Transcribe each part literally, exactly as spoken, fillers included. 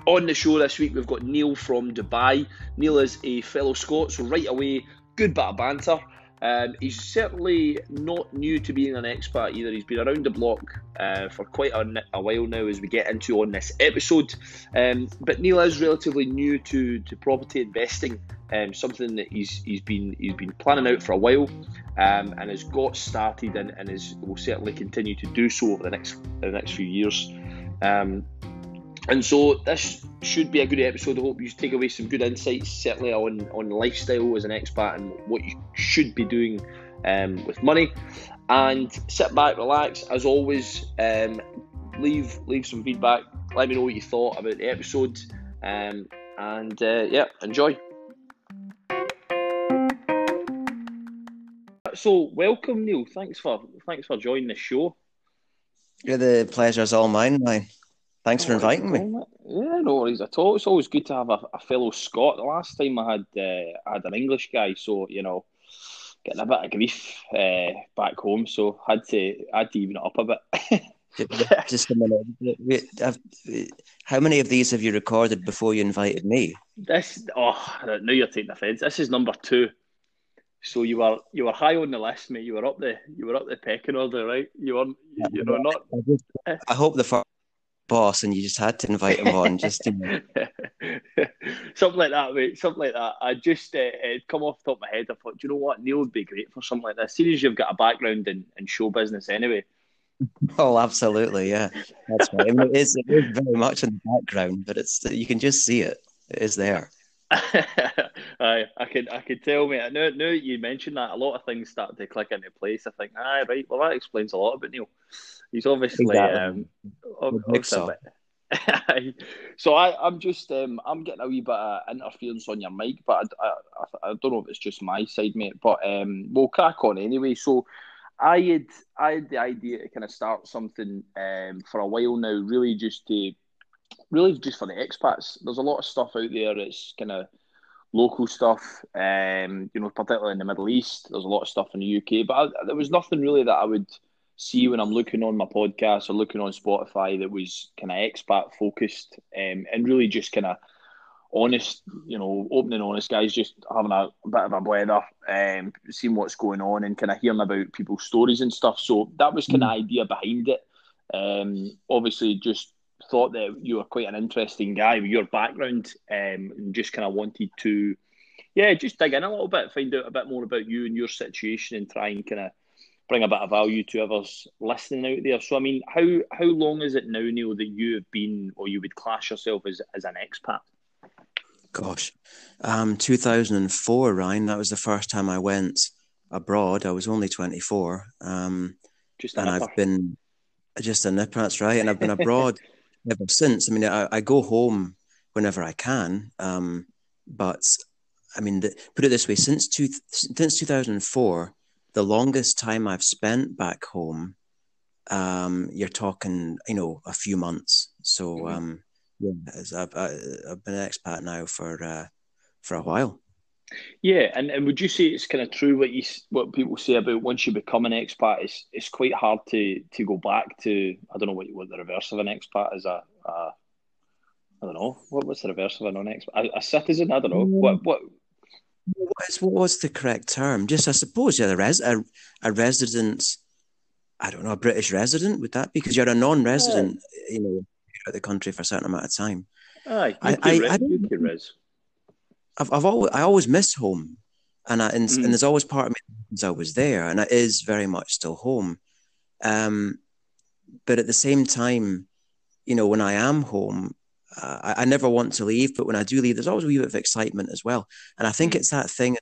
On the show this week, we've got Neil from Dubai. Neil is a fellow Scot, so right away, good bit of banter. Um, he's certainly not new to being an expat either. He's been around the block uh, for quite a, a while now, as we get into on this episode. Um, but Neil is relatively new to, to property investing, um, something that he's he's been he's been planning out for a while, um, and has got started and, and is will certainly continue to do so over the next the next few years. Um, And so this should be a good episode. I hope you take away some good insights, certainly on, on lifestyle as an expat and what you should be doing um, with money. And sit back, relax. As always, um, leave leave some feedback. Let me know what you thought about the episode. Um, and uh, yeah, enjoy. So welcome, Neil. Thanks for thanks for joining the show. Yeah, the pleasure's all mine, mine. Thanks for inviting me. Yeah, no worries at all. It's always good to have a, a fellow Scot. The last time I had uh, I had an English guy, so you know, getting a bit of grief uh, back home, so had to had to even it up a bit. Just a minute. How many of these have you recorded before you invited me? This oh, now you're taking offence. This is number two. So you were you were high on the list, mate. You were up the you were up the pecking order, right? You were you know not. I, just, I hope the first boss and you just had to invite him on, just to... something like that, mate. Something like that. I just uh, it come off the top of my head. I thought, do you know what, Neil would be great for something like this. Seeing as you've got a background in, in show business anyway. Oh, absolutely, yeah, that's right. I mean, it is it is very much in the background, but it's you can just see it. It is there. Aye, I could I could tell, mate. Now, now you mentioned that, a lot of things started to click into place. I think, aye, right. Well, that explains a lot about Neil. He's obviously, exactly. um, obviously a bit. So I, I'm just, um, I'm getting a wee bit of interference on your mic, but I, I, I don't know if it's just my side, mate. But um, we'll crack on anyway. So I had, I had the idea to kind of start something um for a while now, really just to, really just for the expats. There's a lot of stuff out there that's kind of local stuff, um, you know, particularly in the Middle East. There's a lot of stuff in the U K, but I, there was nothing really that I would see when I'm looking on my podcast or looking on Spotify that was kind of expat focused, um, and really just kind of honest, you know, open and honest guys, just having a, a bit of a blether, um, seeing what's going on and kind of hearing about people's stories and stuff. So that was kind of mm. idea behind it. Um, obviously, just thought that you were quite an interesting guy with your background, um, and just kind of wanted to, yeah, just dig in a little bit, find out a bit more about you and your situation, and try and kind of bring a bit of value to others listening out there. So, I mean, how how long is it now, Neil, that you have been, or you would class yourself as as an expat? Gosh, um, two thousand four, Ryan. That was the first time I went abroad. I was only twenty-four, um, just and I've been just a nipper. That's right, and I've been abroad ever since. I mean, I, I go home whenever I can, um, but I mean, the, put it this way: since two, since two thousand four, the longest time I've spent back home, um, you're talking, you know, a few months. So, mm-hmm. um, yeah, I've, I've been an expat now for uh, for a while. Yeah, and, and would you say it's kind of true what you what people say about once you become an expat, it's it's quite hard to to go back to, I don't know what what the reverse of an expat is, a, a I don't know what what's the reverse of a non-expat, a, a citizen, I don't know what what. What is what was the correct term? Just I suppose you're a res a, a resident. I don't know, a British resident, would that be? Because you're a non-resident, yeah. You know, you're out the country for a certain amount of time. Aye, I, I, res, I don't, U K res. I've I've always I always miss home, and I and, mm. and there's always part of me since I was there, and it is very much still home. Um, but at the same time, you know, when I am home, uh, I, I never want to leave. But when I do leave, there's always a wee bit of excitement as well. And I think mm. it's that thing.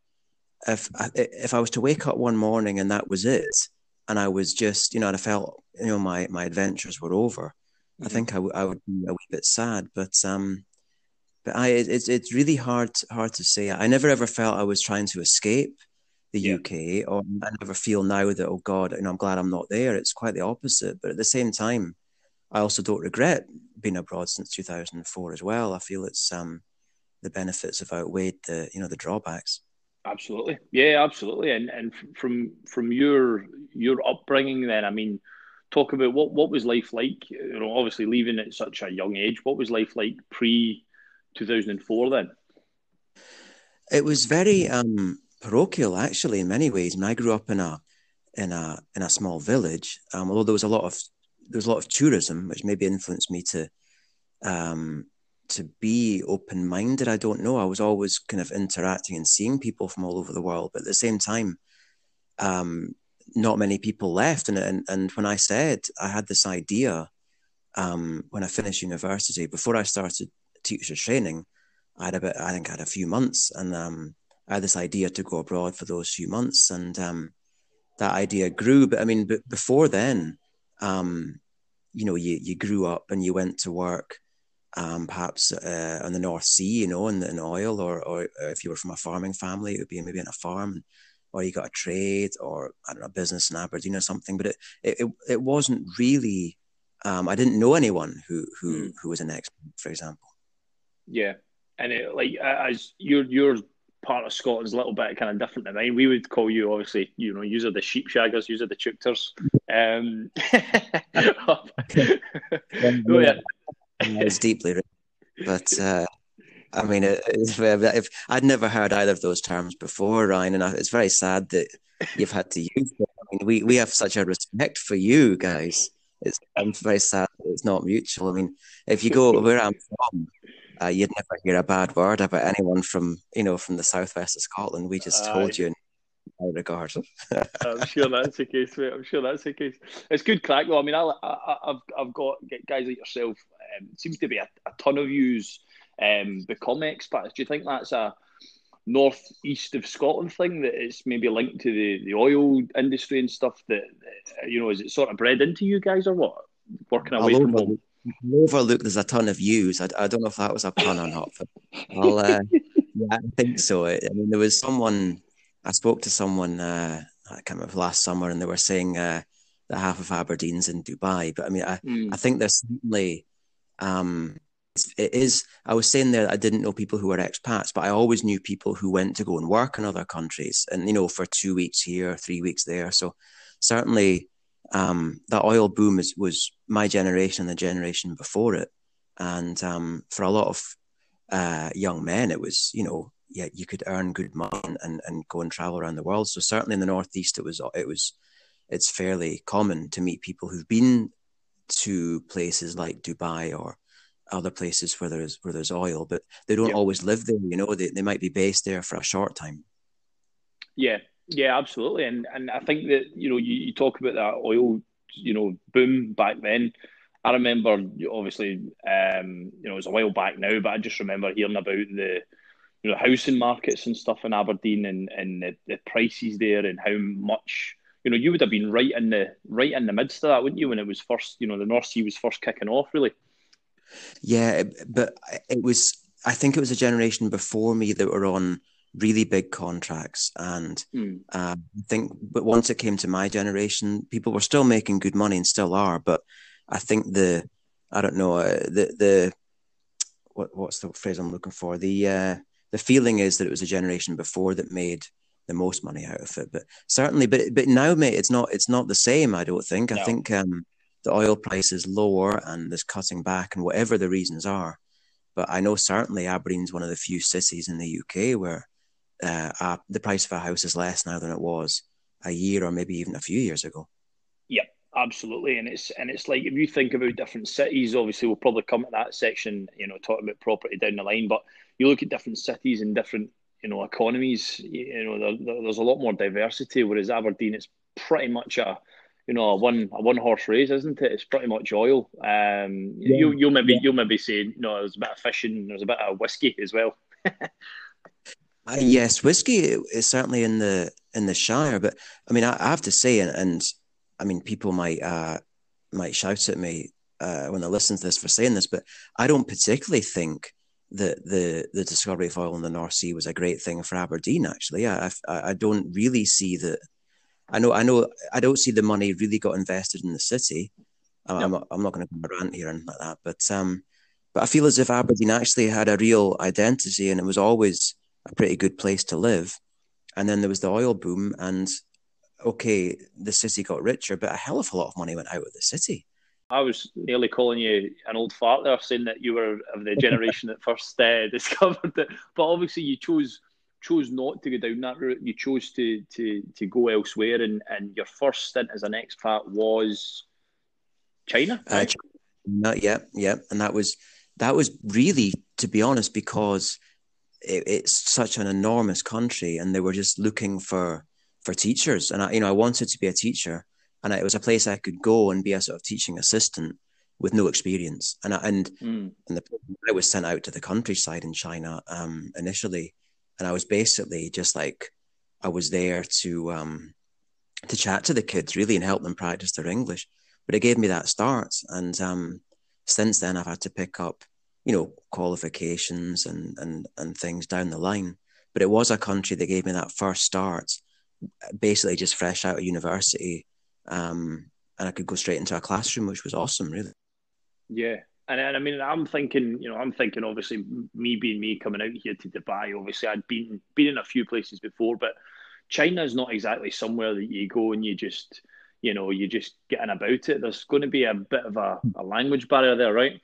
If if if I was to wake up one morning and that was it, and I was just, you know, and I felt, you know, my my adventures were over, mm. I think I, w- I would be a wee bit sad. But um. But I, it's it's really hard hard to say. I never ever felt I was trying to escape the yeah. U K, or I never feel now that, oh God, you know, I'm glad I'm not there. It's quite the opposite. But at the same time, I also don't regret being abroad since two thousand four as well. I feel it's um the benefits have outweighed the you know the drawbacks. Absolutely, yeah, absolutely. And and from from your your upbringing, then, I mean, talk about what what was life like? You know, obviously leaving at such a young age. What was life like pre two thousand four then? It was very um, parochial, actually, in many ways. I mean, I grew up in a in a in a small village. Um, although there was a lot of there was a lot of tourism, which maybe influenced me to um, to be open minded. I don't know. I was always kind of interacting and seeing people from all over the world, but at the same time, um, not many people left. And and and when I said I had this idea um, when I finished university, before I started teacher training, I had about I think I had a few months, and um, I had this idea to go abroad for those few months, and um, that idea grew. But I mean, b- before then, um, you know, you you grew up and you went to work, um, perhaps uh, on the North Sea, you know, in, in oil, or or if you were from a farming family, it would be maybe in a farm, or you got a trade, or I don't know, a business in Aberdeen or something. But it it it wasn't really. Um, I didn't know anyone who who Mm. who was an expert, for example. Yeah, and it, like as your your part of Scotland's a little bit kind of different than mine. We would call you obviously, you know, user the sheep shaggers, user the chookters. Um, oh Yeah, yeah, it's deeply, but uh, I mean, it, it's, if I'd never heard either of those terms before, Ryan, and I, it's very sad that you've had to use them. I mean, we we have such a respect for you guys. It's I'm very sad that it's not mutual. I mean, if you go where I'm from, uh, you'd never hear a bad word about anyone from you know from the southwest of Scotland. We just hold aye. you in high regard. I'm sure that's the case, mate. I'm sure that's the case. It's good crack, though. I mean, I, I, I've I've got guys like yourself. Um, seems to be a, a ton of yous um, become expats. Do you think that's a northeast of Scotland thing that it's maybe linked to the, the oil industry and stuff? That you know, is it sort of bred into you guys or what? Working away I'll from home. overlook, I'll overlook there's a ton of views. I, I don't know if that was a pun or not, but I'll, uh, yeah, I think so. I, I mean, there was someone, I spoke to someone, uh, I can't remember last summer, and they were saying uh, that half of Aberdeen's in Dubai. But I mean, I, I Mm, think there's certainly, um, it's- it is, I was saying there that I didn't know people who were expats, but I always knew people who went to go and work in other countries and, you know, for two weeks here, three weeks there. So certainly, um, the oil boom is, was my generation and the generation before it. And um, for a lot of uh, young men, it was, you know, yeah, you could earn good money and, and, and go and travel around the world. So certainly in the Northeast, it was, it was, it's fairly common to meet people who've been to places like Dubai or other places where there's where there's oil, but they don't yeah, always live there. You know, they, they might be based there for a short time. yeah, yeah, absolutely. And and I think that you know you, you talk about that oil, you know, boom back then. I remember, obviously, um, you know, it was a while back now, but I just remember hearing about the, you know, housing markets and stuff in Aberdeen and, and the, the prices there and how much, you know, you would have been right in the right in the midst of that, wouldn't you, when it was first, you know, the North Sea was first kicking off, really. Yeah, but it was. I think it was a generation before me that were on really big contracts, and Mm, uh, I think. But once it came to my generation, people were still making good money and still are. But I think the, I don't know, uh, the the what what's the phrase I'm looking for? The uh, the feeling is that it was a generation before that made the most money out of it. But certainly, but but now, mate, it's not it's not the same. I don't think. I no. think um, the oil price is lower and there's cutting back, and whatever the reasons are. But I know certainly Aberdeen's one of the few cities in the U K where uh, uh, the price of a house is less now than it was a year or maybe even a few years ago. Yep, absolutely. And it's and it's like if you think about different cities, obviously we'll probably come to that section, you know, talking about property down the line. But you look at different cities and different, you know, economies. You know, there, there's a lot more diversity. Whereas Aberdeen, it's pretty much a, you know, a one a one horse race, isn't it? It's pretty much oil. Um, Yeah, you you'll maybe yeah. you'll maybe say, you know, there's a bit of fishing, there's a bit of whiskey as well. Uh, yes, whiskey is certainly in the in the Shire, but I mean, I, I have to say, and, and I mean, people might uh, might shout at me uh, when they listen to this for saying this, but I don't particularly think that the the discovery of oil in the North Sea was a great thing for Aberdeen. Actually, I I, I don't really see that. I know I know I don't see the money really got invested in the city. I'm No. not, I'm not going to rant here and like that, but um, but I feel as if Aberdeen actually had a real identity, and it was always a pretty good place to live. And then there was the oil boom, and okay, the city got richer, but a hell of a lot of money went out of the city. I was nearly calling you an old fart there, saying that you were of the generation that first uh, discovered it. But obviously, you chose chose not to go down that route. You chose to to to go elsewhere, and, and your first stint as an expat was China, right? Uh, China, yeah, yeah, and that was that was really, to be honest, because it, it's such an enormous country, and they were just looking for for teachers, and I, you know, I wanted to be a teacher. And it was a place I could go and be a sort of teaching assistant with no experience. And I, and mm. and the, I was sent out to the countryside in China um, initially, and I was basically just like I was there to um, to chat to the kids really and help them practice their English. But it gave me that start, and um, since then I've had to pick up, you know, qualifications and and and things down the line. But it was a country that gave me that first start, basically just fresh out of university. Um, and I could go straight into a classroom, which was awesome, really. Yeah, and, and I mean, I'm thinking, you know, I'm thinking, obviously, me being me coming out here to Dubai. Obviously, I'd been been in a few places before, but China is not exactly somewhere that you go and you just, you know, you just getting about it. There's going to be a bit of a, a language barrier there, right?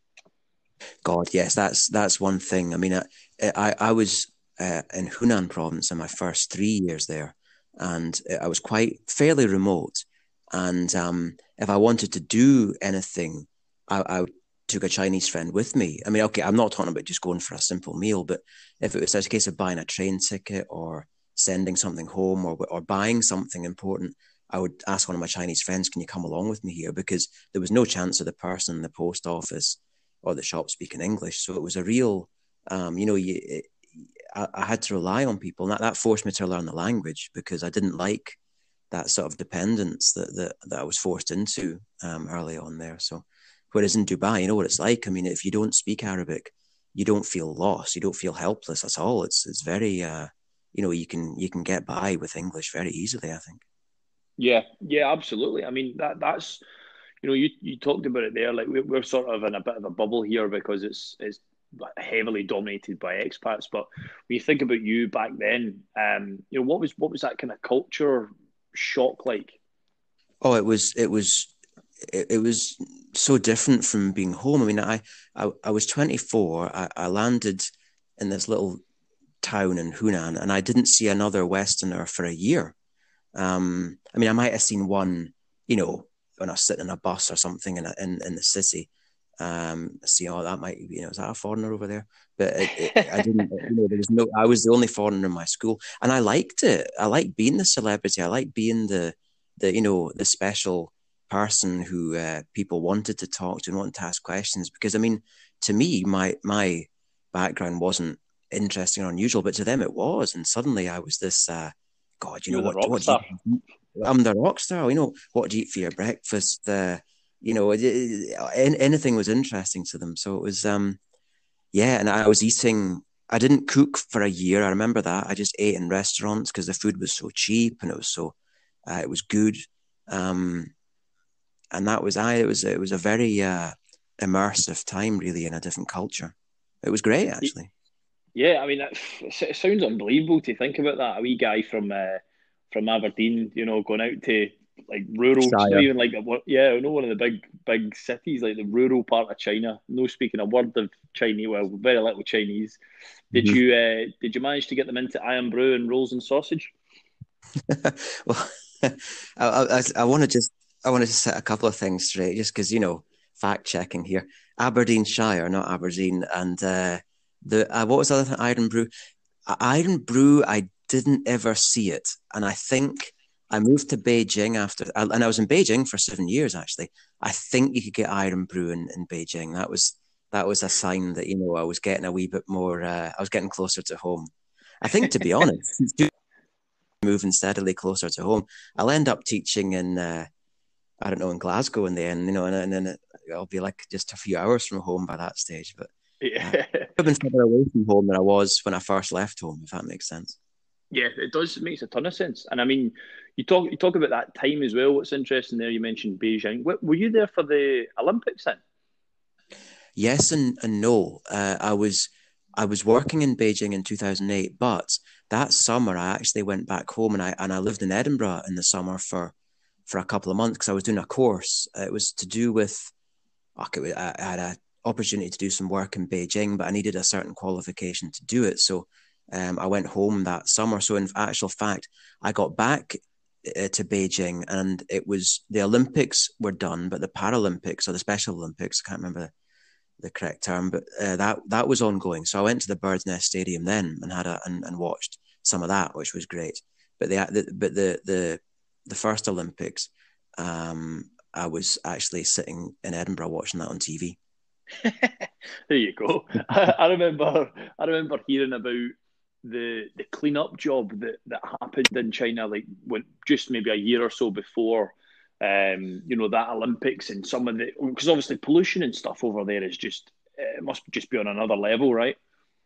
God, yes, that's that's one thing. I mean, I I, I was uh, in Hunan province in my first three years there, and I was quite fairly remote. And um, if I wanted to do anything, I, I took a Chinese friend with me. I mean, okay, I'm not talking about just going for a simple meal, but if it was a case of buying a train ticket or sending something home or or buying something important, I would ask one of my Chinese friends, can you come along with me here? Because there was no chance of the person in the post office or the shop speaking English. So it was a real, um, you know, you, it, I, I had to rely on people. And that, that forced me to learn the language because I didn't like that sort of dependence that that, that I was forced into um, early on there. So whereas in Dubai, you know what it's like. I mean, if you don't speak Arabic, you don't feel lost. You don't feel helpless at all. It's it's very, uh, you know, you can you can get by with English very easily, I think. Yeah, yeah, absolutely. I mean, that that's, you know, you, you talked about it there. Like we're, we're sort of in a bit of a bubble here because it's it's heavily dominated by expats. But when you think about you back then, um, you know, what was what was that kind of culture shock like? Oh, it was it was it, it was so different from being home. I mean, I I, I was twenty-four. I, I landed in this little town in Hunan, and I didn't see another Westerner for a year. Um, I mean, I might have seen one, you know, when I was sitting in a bus or something in a, in, in the city. Um, see, oh, that might, you know, is that a foreigner over there? But it, it, I didn't, you know, there was no, I was the only foreigner in my school, and I liked it. I liked being the celebrity. I liked being the, the, you know, the special person who uh, people wanted to talk to and wanted to ask questions. Because I mean, to me, my my background wasn't interesting or unusual, but to them it was. And suddenly I was this. Uh, God, you know, You're what, what do you eat? I'm the rock star. You know, what do you eat for your breakfast? Uh, you know, it, it, anything was interesting to them. So it was, um, yeah. And I was eating, I didn't cook for a year. I remember that. I just ate in restaurants because the food was so cheap and it was so, uh, it was good. Um, and that was, I, it was, it was a very uh, immersive time really in a different culture. It was great, actually. Yeah, I mean, it sounds unbelievable to think about that. A wee guy from uh, from Aberdeen, you know, going out to like rural, not even like yeah, I know one of the big big cities, like the rural part of China. No speaking a word of Chinese, well, very little Chinese. Did mm-hmm. you uh, did you manage to get them into Irn-Bru and rolls and sausage? Well, I, I, I want to just I want to set a couple of things straight, just because you know, fact checking here. Aberdeenshire, not Aberdeen, and. Uh, The uh, what was the other thing? Irn-Bru. Irn-Bru, I didn't ever see it, and I think I moved to Beijing after, and I was in Beijing for seven years actually. I think you could get Irn-Bru in, in Beijing. That was that was a sign that you know I was getting a wee bit more. Uh, I was getting closer to home. I think, to be honest, moving steadily closer to home, I'll end up teaching in. Uh, I don't know, in Glasgow in the end, you know, and, and then I'll be like just a few hours from home by that stage, but. Yeah. I've been further away from home than I was when I first left home, if that makes sense. Yeah, it does. It makes a ton of sense. And I mean, you talk you talk about that time as well. What's interesting there, you mentioned Beijing. Were you there for the Olympics then? Yes and, and no. Uh, I was I was working in Beijing in two thousand eight, but that summer I actually went back home and I and I lived in Edinburgh in the summer for for a couple of months because I was doing a course. It was to do with okay, I had an opportunity to do some work in Beijing, but I needed a certain qualification to do it. So um, I went home that summer. So in actual fact, I got back uh, to Beijing, and it was the Olympics were done, but the Paralympics or the Special Olympics, I can't remember the, the correct term, but uh, that that was ongoing. So I went to the Bird's Nest Stadium then and had a and, and watched some of that, which was great. But the, the but the the the first Olympics, um, I was actually sitting in Edinburgh watching that on T V. There you go. I, I remember I remember hearing about the the cleanup job that, that happened in China, like when just maybe a year or so before, um, you know, that Olympics, and some of the, because obviously pollution and stuff over there is just, it must just be on another level, right?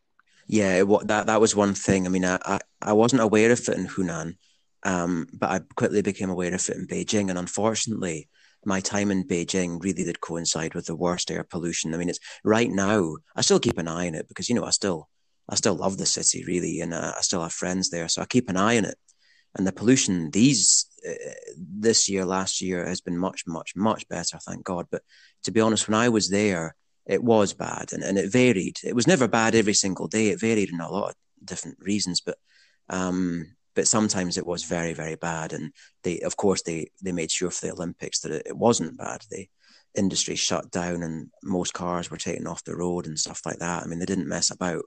Yeah, it, that that was one thing. I mean, I, I, I wasn't aware of it in Hunan, um, but I quickly became aware of it in Beijing. And unfortunately, my time in Beijing really did coincide with the worst air pollution. I mean, it's right now. I still keep an eye on it because you know I still I still love the city really, and uh, I still have friends there, so I keep an eye on it. And the pollution these uh, this year, last year has been much, much, much better, thank God. But to be honest, when I was there, it was bad, and, and it varied. It was never bad every single day. It varied in a lot of different reasons, but um, but sometimes it was very, very bad. And they, of course, they they made sure for the Olympics that it, it wasn't bad. The industry shut down, and most cars were taken off the road and stuff like that. I mean, they didn't mess about.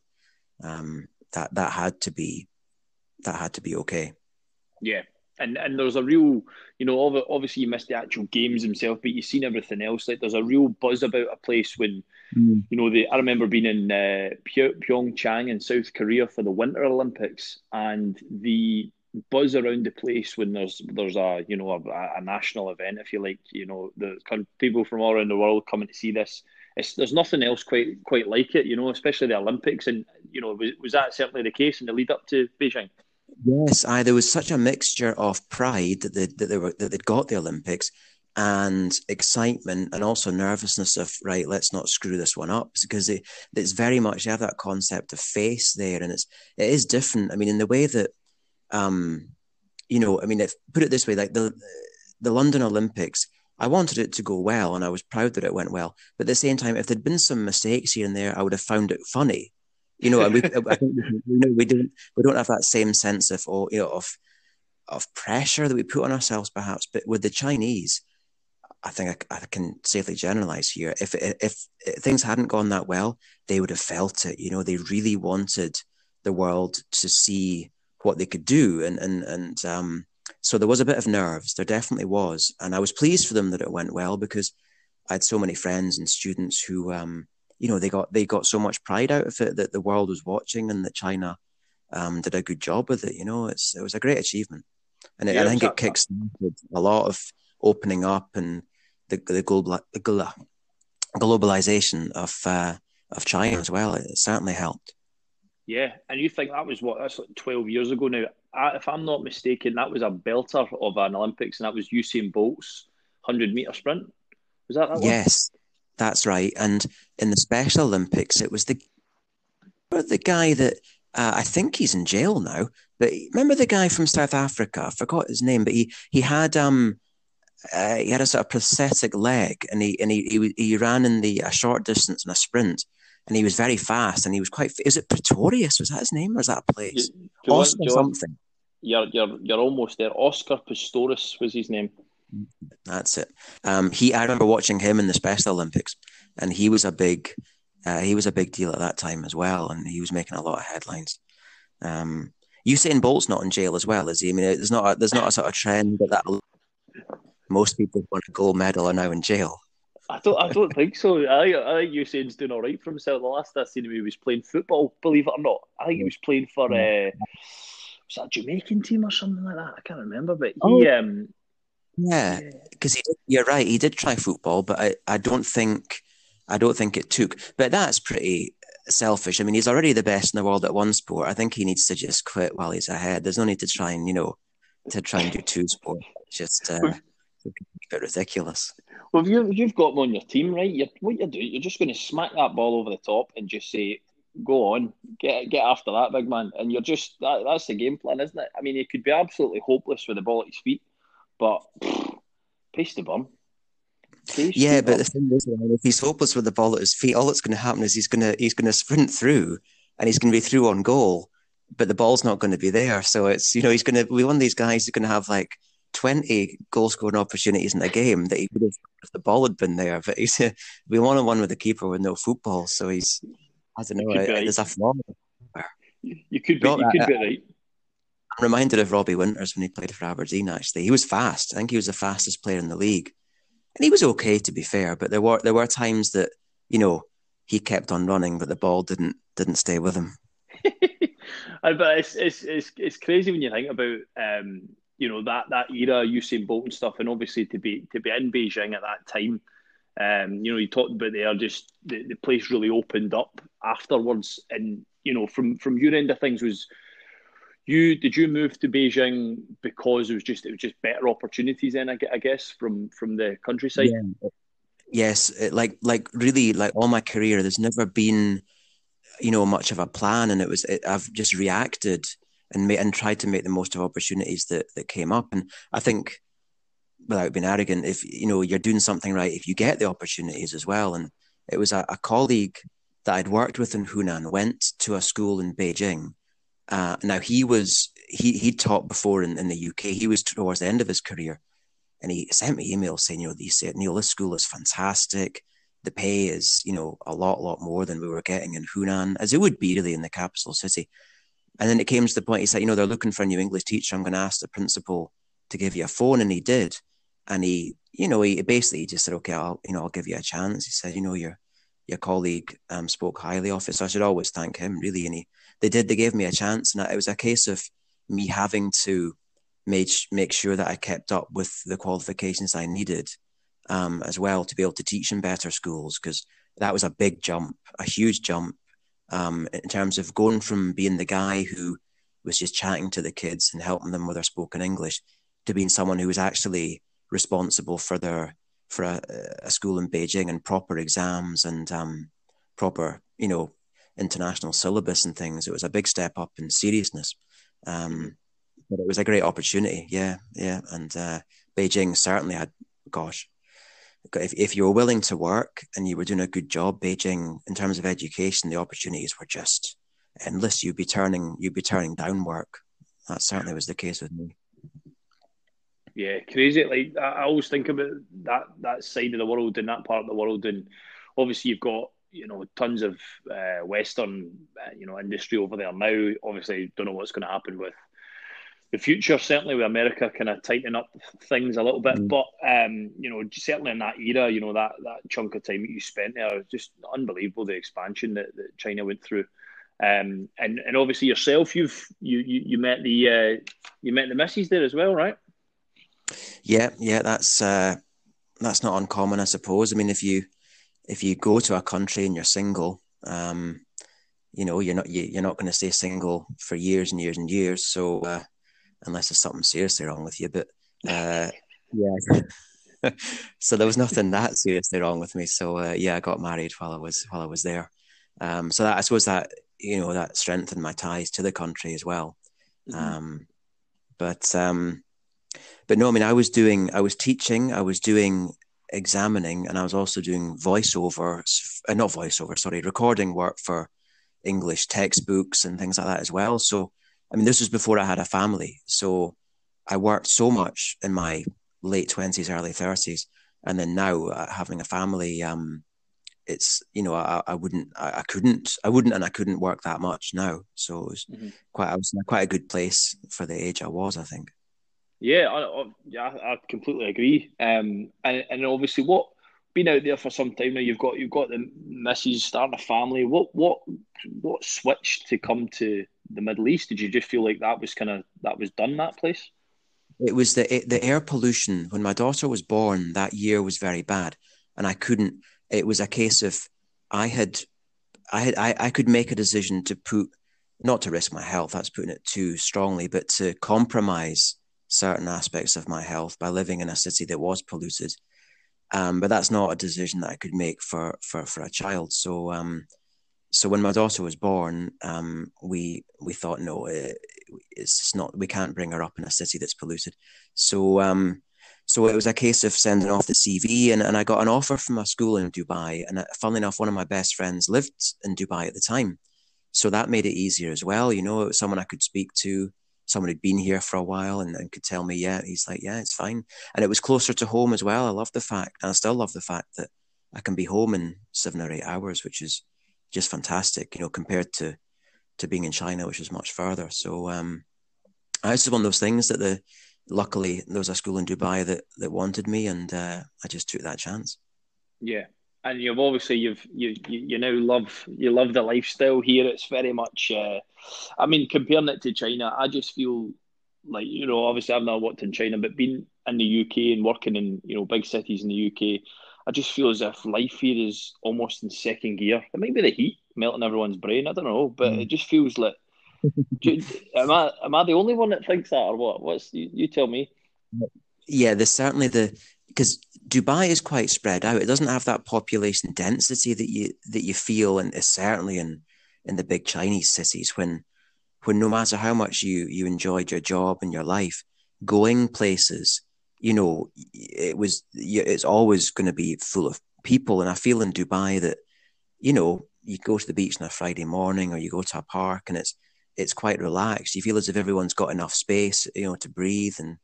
Um, that that had to be that had to be okay. Yeah. And and there's a real, you know, obviously you missed the actual games themselves, but you've seen everything else. Like there's a real buzz about a place when, mm. you know, the, I remember being in uh, Pyeongchang in South Korea for the Winter Olympics, and the buzz around the place when there's there's a, you know, a, a national event, if you like, you know, the people from all around the world coming to see this. It's, there's nothing else quite quite like it, you know, especially the Olympics. And, you know, was, was that certainly the case in the lead up to Beijing? Yes, I, there was such a mixture of pride that they, that they were that they'd got the Olympics, and excitement, and also nervousness of right, let's not screw this one up, because it, it's very much, they have that concept of face there, and it's it is different. I mean, in the way that, um, you know, I mean, if put it this way, like the the London Olympics, I wanted it to go well, and I was proud that it went well. But at the same time, if there'd been some mistakes here and there, I would have found it funny. You know, and we, I think we, we don't we don't have that same sense of, oh, you know, of of pressure that we put on ourselves, perhaps. But with the Chinese, I think I, I can safely generalize here. If, if if things hadn't gone that well, they would have felt it. You know, they really wanted the world to see what they could do, and and and um, so there was a bit of nerves. There definitely was, and I was pleased for them that it went well, because I had so many friends and students who um. You know, they got they got so much pride out of it that the world was watching, and that China um, did a good job with it. You know, it's it was a great achievement, and it, yeah, I think it kicks a lot of opening up and the the global the globalization of uh, of China as well. It certainly helped. Yeah, and you think that was what, that's like twelve years ago now. I, if I'm not mistaken, that was a belter of an Olympics, and that was Usain Bolt's hundred meter sprint. Was that that one? Yes. That's right. And in the Special Olympics, it was the the guy that uh, I think he's in jail now. But remember the guy from South Africa? I forgot his name, but he he had um uh, he had a sort of prosthetic leg, and he and he he, he ran in the a short distance and a sprint, and he was very fast, and he was quite. Is it Pretorius? Was that his name, or is that a place? You, Oscar something. You're you're you're almost there. Oscar Pistorius was his name. That's it. Um, he, I remember watching him in the Special Olympics, and he was a big, uh, he was a big deal at that time as well, and he was making a lot of headlines. Um, Usain Bolt's not in jail as well, is he? I mean, there's not, a, there's not a sort of trend that that most people who won a gold medal are now in jail. I don't, I don't think so. I think, I think Usain's doing all right for himself. The last I seen him, he was playing football. Believe it or not, I think he was playing for uh, was that a Jamaican team or something like that? I can't remember, but he. Oh. Um, Yeah, because yeah. You're right. He did try football, but I, I don't think I don't think it took. But that's pretty selfish. I mean, he's already the best in the world at one sport. I think he needs to just quit while he's ahead. There's no need to try and you know to try and do two sports. It's just uh, a bit ridiculous. Well, if you you've got him on your team, right? You're, what you do, you're just going to smack that ball over the top and just say, go on, get get after that, big man. And you're just that, that's the game plan, isn't it? I mean, he could be absolutely hopeless with the ball at his feet, but pff, pace the bum, pace Yeah, the but the bum. thing is, if he's hopeless with the ball at his feet, all that's going to happen is he's going to he's going to sprint through, and he's going to be through on goal, but the ball's not going to be there. So it's you know he's going to be one of these guys who's going to have like twenty goal scoring opportunities in a game that he would have if the ball had been there. But he's we one on one with the keeper with no football, so he's I don't You know. could be right. There's a flaw. You, you could be. You could be right. I'm reminded of Robbie Winters when he played for Aberdeen. Actually, he was fast. I think he was the fastest player in the league, and he was okay to be fair. But there were there were times that you know he kept on running, but the ball didn't didn't stay with him. But it's, it's it's it's crazy when you think about um, you know that that era, Usain Bolt and stuff, and obviously to be to be in Beijing at that time. Um, you know, you talked about there just the, the place really opened up afterwards, and you know, from from your end of things, was you did you move to Beijing because it was just it was just better opportunities then, I guess, from from the countryside. Yeah. Yes, it, like like really like all my career, there's never been you know much of a plan, and it was it, I've just reacted and made and tried to make the most of opportunities that that came up, and I think without being arrogant, if you know you're doing something right, if you get the opportunities as well. And it was a, a colleague that I'd worked with in Hunan went to a school in Beijing. Uh, now he was he he taught before in, in the U K. He was towards the end of his career, and he sent me emails saying, you know, he said, Neil, this school is fantastic. The pay is, you know, a lot, lot more than we were getting in Hunan, as it would be really in the capital city. And then it came to the point, he said, you know, they're looking for a new English teacher. I'm going to ask the principal to give you a phone. And he did. And he, you know, he basically just said, okay, I'll, you know, I'll give you a chance. He said, you know, your your colleague um, spoke highly of it. So I should always thank him, really. And he, they did, they gave me a chance. And it was a case of me having to make, make sure that I kept up with the qualifications I needed um, as well to be able to teach in better schools, because that was a big jump, a huge jump um, in terms of going from being the guy who was just chatting to the kids and helping them with their spoken English to being someone who was actually responsible for their for a, a school in Beijing and proper exams and um, proper, you know, international syllabus and things. It was a big step up in seriousness. Um, but it was a great opportunity. Yeah, yeah. And uh, Beijing certainly had, gosh, if, if you were willing to work and you were doing a good job, Beijing, in terms of education, the opportunities were just endless. You'd be turning, you'd be turning down work. That certainly was the case with me. Yeah, crazy. Like I always think about that that side of the world and that part of the world, and obviously you've got you know tons of uh, Western uh, you know industry over there now. Obviously, don't know what's going to happen with the future. Certainly, with America kind of tightening up things a little bit, mm. but um, you know certainly in that era, you know that that chunk of time that you spent there, just unbelievable the expansion that, that China went through. Um, and and obviously yourself, you've you you, you met the uh, you met the missus there as well, right? Yeah, yeah, that's uh, that's not uncommon, I suppose. I mean, if you if you go to a country and you're single, um, you know, you're not you, you're not going to stay single for years and years and years. So uh, unless there's something seriously wrong with you, but uh, yeah. So there was nothing that seriously wrong with me. So uh, yeah, I got married while I was while I was there. Um, so that I suppose that you know that strengthened my ties to the country as well. Mm-hmm. Um, but um, but no, I mean, I was doing, I was teaching, I was doing examining, and I was also doing voiceover, uh, not voiceover, sorry, recording work for English textbooks and things like that as well. So, I mean, this was before I had a family. So I worked so much in my late twenties, early thirties. And then now uh, having a family, um, it's, you know, I, I wouldn't, I, I couldn't, I wouldn't, and I couldn't work that much now. So it was mm-hmm. quite, I was in quite a good place for the age I was, I think. Yeah, I, I, yeah, I completely agree. Um, and and obviously, what been out there for some time now, you've got you've got the missus starting a family. What what what switched to come to the Middle East? Did you just feel like that was kind of that was done that place? It was the the air pollution when my daughter was born. That year was very bad, and I couldn't. It was a case of I had, I had, I, I could make a decision to put, not to risk my health. That's putting it too strongly, but to compromise certain aspects of my health by living in a city that was polluted. Um, but that's not a decision that I could make for for, for a child. So um, so when my daughter was born, um, we we thought no, it, it's not. We can't bring her up in a city that's polluted. So um, so it was a case of sending off the C V, and, and I got an offer from a school in Dubai. And uh, funnily enough, one of my best friends lived in Dubai at the time, so that made it easier as well. You know, it was someone I could speak to, someone who'd been here for a while, and, and could tell me, yeah, he's like, yeah, it's fine, and it was closer to home as well. I love the fact, and I still love the fact that I can be home in seven or eight hours, which is just fantastic, you know, compared to to being in China, which is much further. So um, it's one of those things that the luckily there was a school in Dubai that that wanted me, and uh, I just took that chance. Yeah, and you've obviously you've you you, you now love you love the lifestyle here. It's very much. Uh, I mean, comparing it to China, I just feel like, you know, obviously I've not worked in China, but being in the U K and working in, you know, big cities in the U K, I just feel as if life here is almost in second gear. It might be the heat melting everyone's brain. I don't know, but Mm. it just feels like. Do you, am I am I the only one that thinks that, or what? What's you, you tell me? Yeah, there's certainly the because Dubai is quite spread out. It doesn't have that population density that you that you feel, and is certainly in in the big Chinese cities when when no matter how much you you enjoyed your job and your life, going places, you know, it was it's always going to be full of people. And I feel in Dubai that, you know, you go to the beach on a Friday morning or you go to a park and it's it's quite relaxed. You feel as if everyone's got enough space, you know, to breathe and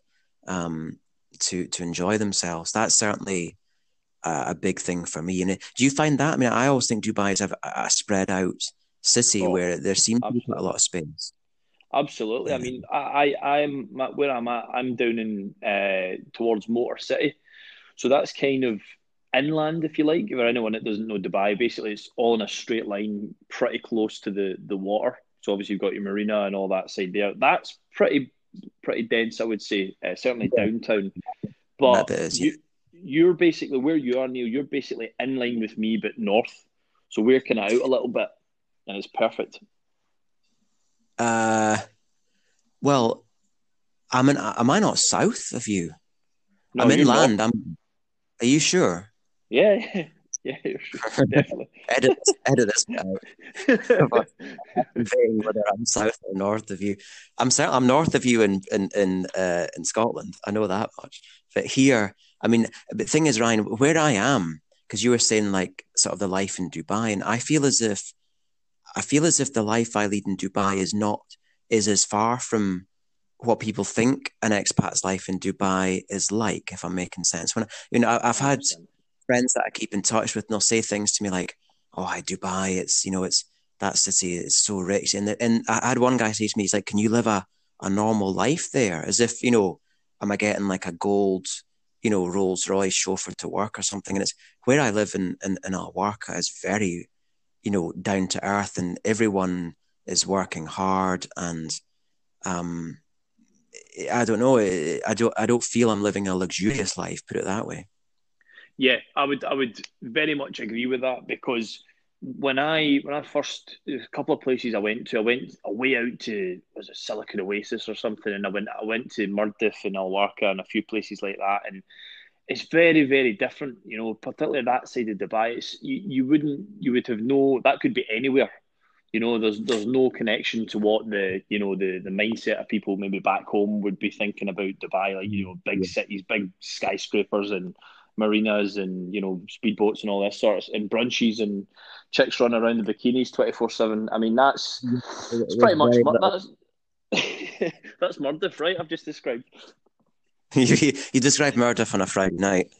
um to to enjoy themselves. That's certainly a, a big thing for me. And do you find that? I mean, I always think Dubai is a, a spread out city Oh, where there seems to be quite a absolutely. lot of space. Absolutely. I Uh, mean, I, I I'm where I'm at. I'm down in uh, towards Motor City, so that's kind of inland, if you like. For anyone that doesn't know Dubai, basically it's all in a straight line, pretty close to the the water. So obviously you've got your marina and all that side there. That's pretty pretty dense, I would say. Uh, certainly yeah, downtown. that But bit is, yeah. you you're basically where you are, Neil. You're basically in line with me, but north. So we're kind of out a little bit, and it's perfect. Uh, well, I'm in, am I not south of you? No, I'm you're north. inland. I'm, are you sure? Yeah, yeah, you're sure, definitely. edit, edit this bit out. Conveying whether I'm south or north of you. I'm south, I'm north of you in in in uh, in Scotland. I know that much. But here, I mean, the thing is, Ryan, where I am, because you were saying like sort of the life in Dubai, and I feel as if I feel as if the life I lead in Dubai is not is as far from what people think an expat's life in Dubai is like, if I'm making sense. When you know, I, I've had one hundred percent. friends that I keep in touch with, and they'll say things to me like, "Oh, hi, Dubai. It's you know, it's that city is so rich." And and I had one guy say to me, "He's like, can you live a a normal life there? As if you know, am I getting like a gold, you know, Rolls Royce chauffeur to work or something?" And it's where I live in in, in Alwarka is very, you know, down to earth, and everyone is working hard, and um, I don't know, I don't I don't feel I'm living a luxurious life. Put it that way. Yeah, I would I would very much agree with that because when I when I first a couple of places I went to, I went away out to was it Silicon Oasis or something, and I went I went to Murdiff and Alwarka and a few places like that, and it's very very different, you know, particularly that side of Dubai. It's, you you wouldn't you would have no that could be anywhere. You know, there's there's no connection to what the you know the the mindset of people maybe back home would be thinking about Dubai, like you know big Yeah. cities, big skyscrapers and marinas and you know speedboats and all this sorts and brunches and chicks running around in bikinis twenty four seven. I mean that's it's There's pretty much very little. that's that's Murdiff, right? I've just described. you, you described Murdoch on a Friday night.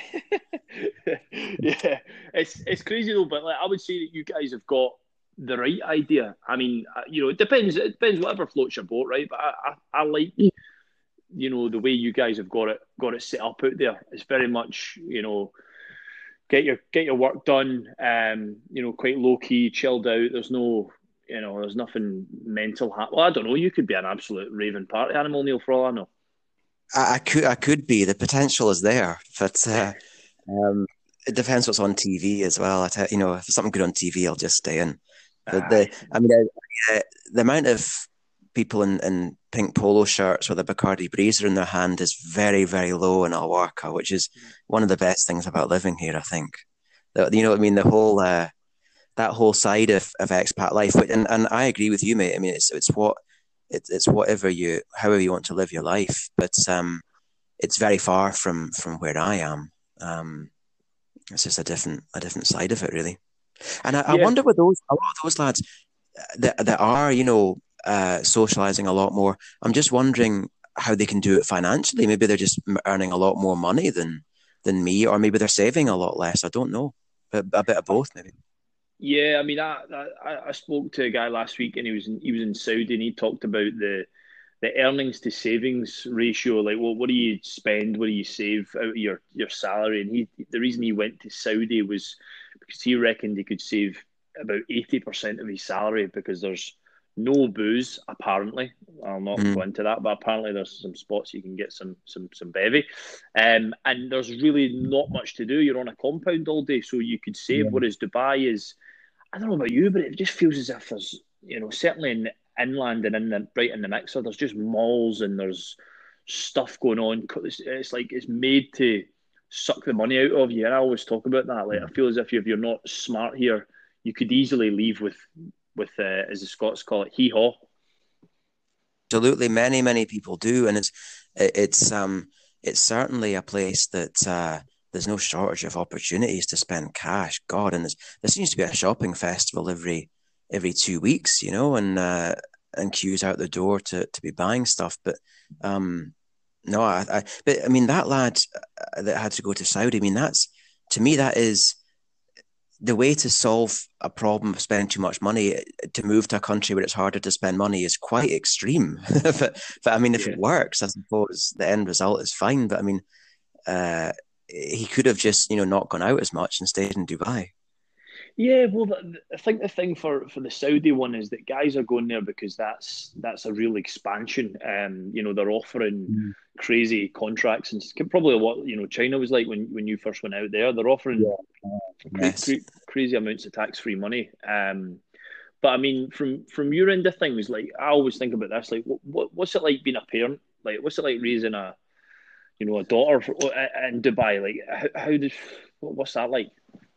Yeah, it's it's crazy though, but like I would say that you guys have got the right idea. I mean, uh, you know, it depends. It depends whatever floats your boat, right? But I, I, I like you know the way you guys have got it got it set up out there. It's very much you know get your get your work done. Um, you know, quite low key, chilled out. There's no you know, there's nothing mental. Ha- well, I don't know. You could be an absolute raving party animal, Neil, for all I know. I, I could I could be. The potential is there, but uh, um, it depends what's on T V as well. I tell, you know, if there's something good on T V, I'll just stay in. The the Aye. I mean, uh, the amount of people in, in pink polo shirts with a Bacardi Breezer in their hand is very very low in Alwarka, which is one of the best things about living here. I think. The, you know what I mean? The whole uh, that whole side of, of expat life. And and I agree with you, mate. I mean, it's it's what it, it's whatever you, however you want to live your life. But um, it's very far from from where I am. Um, it's just a different a different side of it, really. And I, I Yeah, wonder with those a lot of those lads that that are, you know, uh, socializing a lot more. I'm just wondering how they can do it financially. Maybe they're just earning a lot more money than than me, or maybe they're saving a lot less. I don't know, but a bit of both, maybe. yeah. I mean, I, I I spoke to a guy last week, and he was in, he was in Saudi, and he talked about the the earnings to savings ratio. Like, well, what do you spend? What do you save out of your your salary? And he, the reason he went to Saudi was because he reckoned he could save about eighty percent of his salary because there's no booze, apparently. I'll not go Mm. into that, but apparently there's some spots you can get some some some bevy, um, and there's really not much to do. You're on a compound all day, so you could save. Yeah. Whereas Dubai is, I don't know about you, but it just feels as if there's, you know, certainly in the inland and in the right in the mixer, there's just malls and there's stuff going on. It's, it's like it's made to suck the money out of you. And I always talk about that. Like, I feel as if if you're not smart here, you could easily leave with with uh, as the Scots call it, hee haw. Absolutely, many many people do, and it's it's um it's certainly a place that uh, there's no shortage of opportunities to spend cash. God, and there's, there seems to be a shopping festival every every two weeks, you know, and uh, and queues out the door to to be buying stuff. But um, no, I, I but I mean that lad uh, that had to go to Saudi. I mean that's to me that is the way to solve a problem of spending too much money, to move to a country where it's harder to spend money, is quite extreme. but, but I mean, if Yeah. it works, I suppose the end result is fine. But I mean, uh, he could have just, you know, not gone out as much and stayed in Dubai. Yeah, well, I think the thing for, for the Saudi one is that guys are going there because that's that's a real expansion. Um, you know, they're offering Mm. crazy contracts, and it's probably what, you know, China was like when, when you first went out there. They're offering Yeah. cra- Yes. cra- crazy amounts of tax free money. Um, but I mean, from from your end of things, like I always think about this, like what, what what's it like being a parent? Like, what's it like raising a, you know, a daughter for, in Dubai? Like, how, how does what's that like?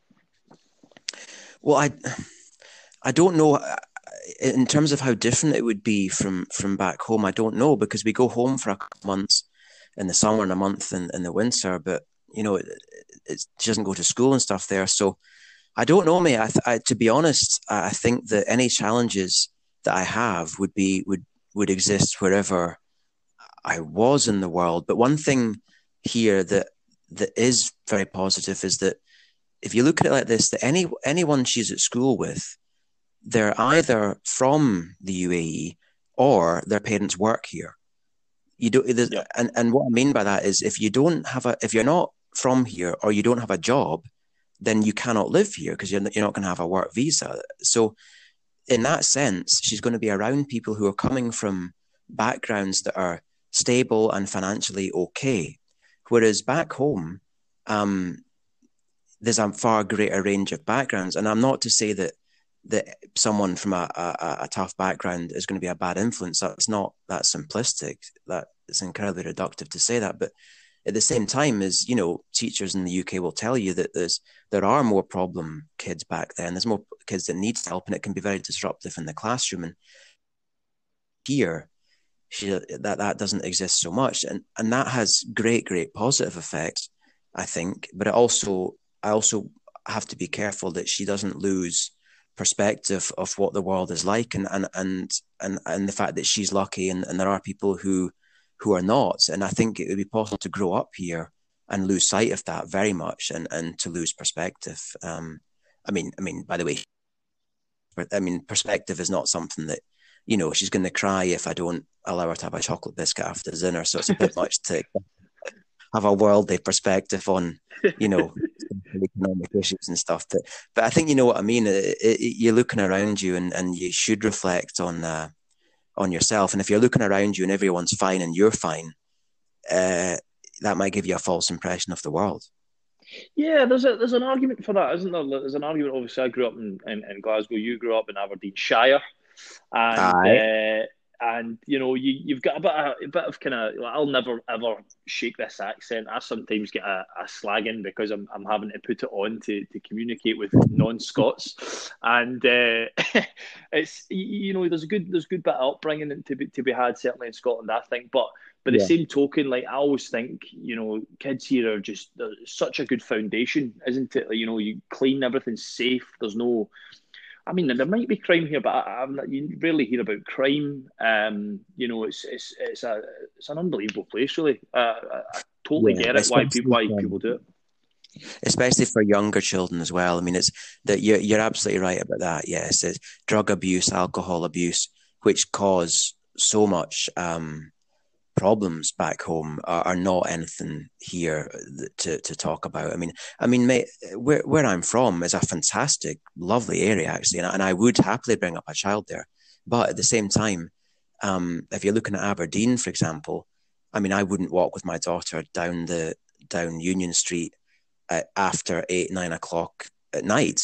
Well, I I don't know uh, in terms of how different it would be from from back home. I don't know because we go home for a couple months in the summer and a month in, in the winter, but you know, it, it, she doesn't go to school and stuff there. So I don't know, mate. I, I, to be honest, I think that any challenges that I have would be would would exist wherever I was in the world. But one thing here that that is very positive is that if you look at it like this, that any anyone she's at school with, they're either from the U A E or their parents work here. You don't, Yep. and and what I mean by that is if you don't have a, if you're not from here or you don't have a job, then you cannot live here because you're you're not going to have a work visa. So in that sense, she's going to be around people who are coming from backgrounds that are stable and financially okay. Whereas back home, um, there's a far greater range of backgrounds. And I'm not to say that that someone from a, a, a tough background is going to be a bad influence. That's not that simplistic. That it's incredibly reductive to say that. But at the same time, as you know, teachers in the U K will tell you that there's there are more problem kids back then. There's more kids that need help, and it can be very disruptive in the classroom. And here, she, that that doesn't exist so much, and and that has great, great positive effects, I think. But it also, I also have to be careful that she doesn't lose perspective of what the world is like, and and and and, and the fact that she's lucky, and, and there are people who who are not. And I think it would be possible to grow up here and lose sight of that very much, and and to lose perspective. Um, I mean, I mean, by the way, I mean, perspective is not something that, you know, she's going to cry if I don't allow her to have a chocolate biscuit after dinner. So it's a bit much to have a worldly perspective on, you know, economic issues and stuff. But but I think you know what I mean. It, it, you're looking around you, and, and you should reflect on uh, on yourself. And if you're looking around you and everyone's fine and you're fine, uh, that might give you a false impression of the world. Yeah, there's a there's an argument for that, isn't there? There's an argument. Obviously, I grew up in, in, in Glasgow. You grew up in Aberdeenshire, and Aye. uh, and you know you you've got a bit of, a bit of kind of. Like, I'll never ever shake this accent. I sometimes get a, a slagging because I'm I'm having to put it on to, to communicate with non-Scots, and uh, it's you know there's a good there's a good bit of upbringing to be to be had certainly in Scotland, I think, but. By the Yeah. same token, like I always think, you know, kids here are just such a good foundation, isn't it? Like, you know, you clean, everything's safe. There's no, I mean, there might be crime here, but I, I'm not, you rarely hear about crime. Um, you know, it's it's it's a it's an unbelievable place, really. Uh, I, I totally Yeah, get it why especially people why from- people do it. especially for younger children as well. I mean, it's that you're you're absolutely right about that. Yes, it's drug abuse, alcohol abuse, which cause so much um, problems back home, are, are not anything here to to talk about. I mean, I mean, mate, where where I'm from is a fantastic, lovely area actually, and, and I would happily bring up a child there. But at the same time, um, if you're looking at Aberdeen, for example, I mean, I wouldn't walk with my daughter down the down Union Street uh, after eight, nine o'clock at night,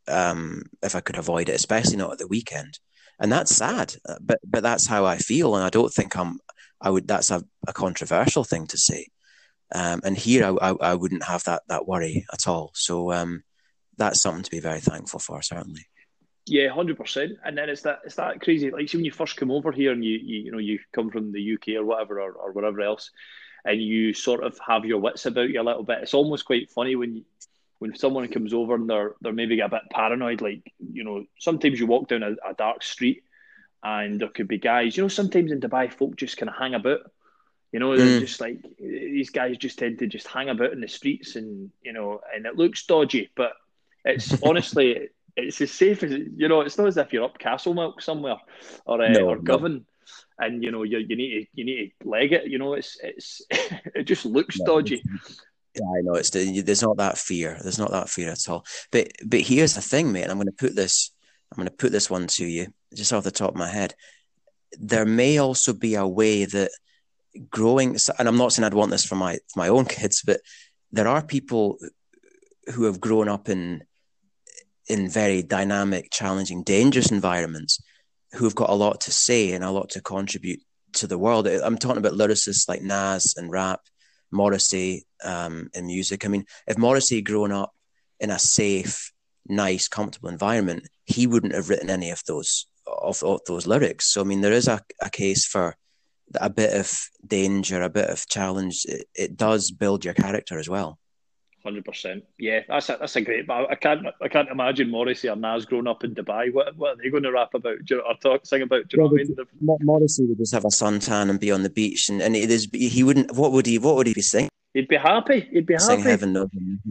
um, if I could avoid it, especially not at the weekend. And that's sad, but but that's how I feel, and I don't think I'm. I would. That's a, a controversial thing to say. Um, and here, I, I I wouldn't have that that worry at all. So um, that's something to be very thankful for, certainly. Yeah, hundred percent. And then it's that it's that crazy. Like, see, when you first come over here and you you, you know you come from the U K or whatever or, or wherever else, and you sort of have your wits about you a little bit. It's almost quite funny when you, when someone comes over and they're they're maybe a bit paranoid. Like, you know, sometimes you walk down a, a dark street and there could be guys. You know, sometimes in Dubai, folk just kind of hang about. You know, they're Mm. just like these guys just tend to just hang about in the streets, and you know, and it looks dodgy, but it's honestly it's as safe as you know. It's not as if you're up Castlemilk somewhere or uh, No, or no, Govan, and you know you you need to you need to leg it. You know, it's it's it just looks no. dodgy. Yeah, I know it's there's not that fear. There's not that fear at all. But but here's the thing, mate. And I'm going to put this. I'm going to put this one to you, just off the top of my head. There may also be a way that growing, and I'm not saying I'd want this for my for my own kids, but there are people who have grown up in in very dynamic, challenging, dangerous environments who've got a lot to say and a lot to contribute to the world. I'm talking about lyricists like Nas and rap, Morrissey um, in music. I mean, if Morrissey had grown up in a safe, nice, comfortable environment, he wouldn't have written any of those of, of those lyrics. So I mean, there is a, a case for a bit of danger, a bit of challenge. It, it does build your character as well. Hundred percent. Yeah, that's a, that's a great. But I can't I can't imagine Morrissey or Nas growing up in Dubai. What what are they going to rap about? Do you know, or talk sing about? Do you know what I mean? Morrissey would just have a suntan and be on the beach, and, and it is he wouldn't. What would he? What would he be singing? He'd be happy. He'd be happy. Sing Heaven Knows.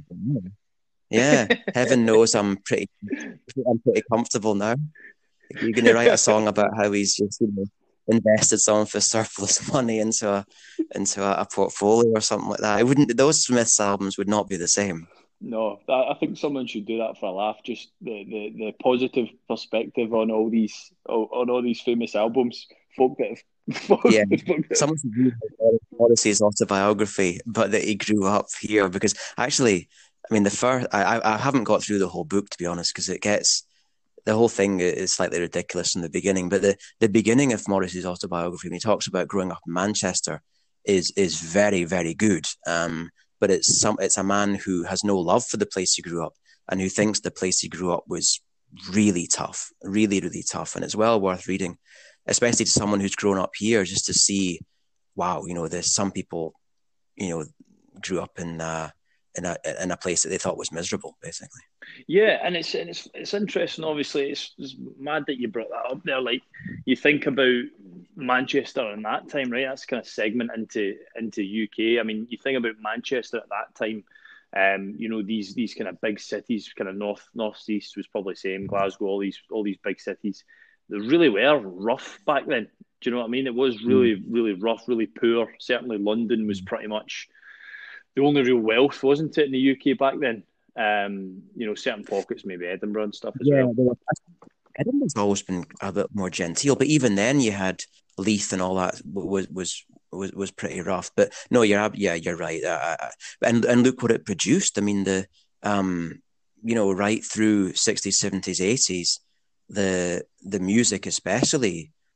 Yeah, Heaven knows I'm pretty. I'm pretty comfortable now. You're going to write a song about how he's just, you know, invested some of his surplus money into a into a, a portfolio or something like that. It wouldn't. Those Smiths albums would not be the same. No, I think someone should do that for a laugh. Just the, the, the positive perspective on all these on all these famous albums. Folk that have, folk, yeah, folk that someone should read Morrissey's autobiography, but that he grew up here. Because actually, I mean, the first I I haven't got through the whole book, to be honest, because it gets. The whole thing is slightly ridiculous in the beginning, but the, the beginning of Morrissey's autobiography, when he talks about growing up in Manchester, is is very, very good. Um, but it's some it's a man who has no love for the place he grew up and who thinks the place he grew up was really tough, really, really tough. And it's well worth reading, especially to someone who's grown up here, just to see, wow, you know, there's some people, you know, grew up in uh, in a in a place that they thought was miserable, basically. Yeah, and it's and it's it's interesting. Obviously, it's, it's mad that you brought that up there. Like, you think about Manchester in that time, right? That's kind of segment into into U K. I mean, you think about Manchester at that time. Um, you know, these these kind of big cities, kind of north northeast was probably same, Glasgow, all these all these big cities. They really were rough back then. Do you know what I mean? It was really really rough, really poor. Certainly, London was pretty much the only real wealth, wasn't it, in the U K back then? Um, you know, certain pockets, maybe Edinburgh and stuff as yeah, well. Edinburgh's always been a bit more genteel, but even then, you had Leith and all that was was was, was pretty rough. But no, you're yeah, you're right. Uh, and and look what it produced. I mean, the um, you know, right through sixties, seventies, eighties, the the music especially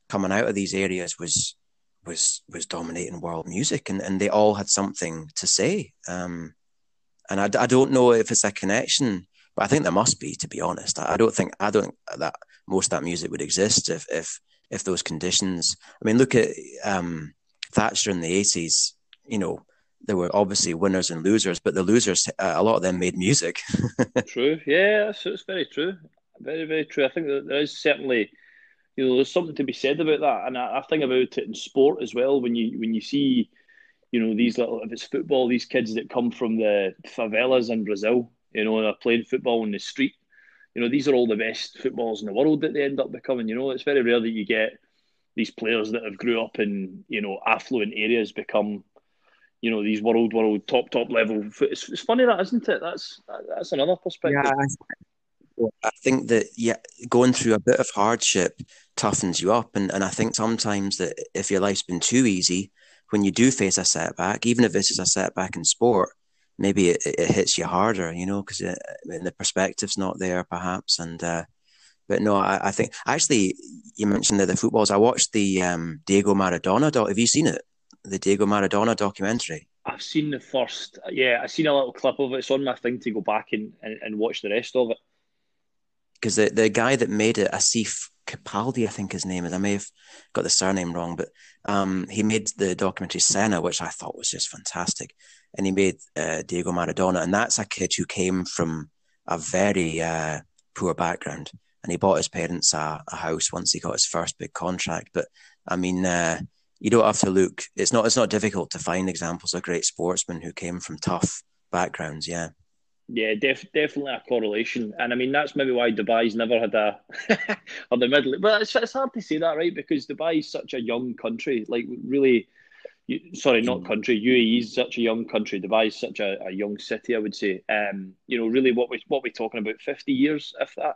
coming out of these areas was was was dominating world music, and, and they all had something to say. Um, and I, I don't know if it's a connection, but I think there must be. To be honest, I, I don't think I don't think that most of that music would exist if if if those conditions. I mean, look at um, Thatcher in the eighties. You know, there were obviously winners and losers, but the losers, uh, a lot of them made music. True, yeah, it's, it's very true, very very true. I think that there is certainly, you know, there's something to be said about that, and I, I think about it in sport as well. When you when you see, you know, these little, if it's football, these kids that come from the favelas in Brazil, you know, they're playing football in the street. You know, these are all the best footballers in the world that they end up becoming. You know, it's very rare that you get these players that have grew up in, you know, affluent areas become, you know, these world, world, top, top level. It's, it's funny that, isn't it? That's that's another Yeah, perspective. I think that yeah, going through a bit of hardship toughens you up, and, and I think sometimes that if your life's been too easy, when you do face a setback, even if this is a setback in sport, maybe it, it hits you harder, you know, because the perspective's not there, perhaps. And uh, but no, I, I think actually you mentioned that the footballs. I watched the um, Diego Maradona doc. Have you seen it? The Diego Maradona documentary. I've seen the first, yeah, I've seen a little clip of it. It's on my thing to go back and, and, and watch the rest of it. Because the, the guy that made it, Asif Capaldi, I think his name is. I may have got the surname wrong, but um, he made the documentary Senna, which I thought was just fantastic. And he made uh, Diego Maradona, and that's a kid who came from a very uh, poor background. And he bought his parents a, a house once he got his first big contract. But I mean, uh, you don't have to look. It's not. It's not difficult to find examples of great sportsmen who came from tough backgrounds. Yeah. Yeah, def- definitely a correlation, and I mean that's maybe why Dubai's never had a or the Middle. But it's, it's hard to say that, right? Because Dubai is such a young country. Like really, you, sorry, not country. U A E is such a young country. Dubai is such a, a young city. I would say. Um, you know, really, what we what we talking about? Fifty years, if that.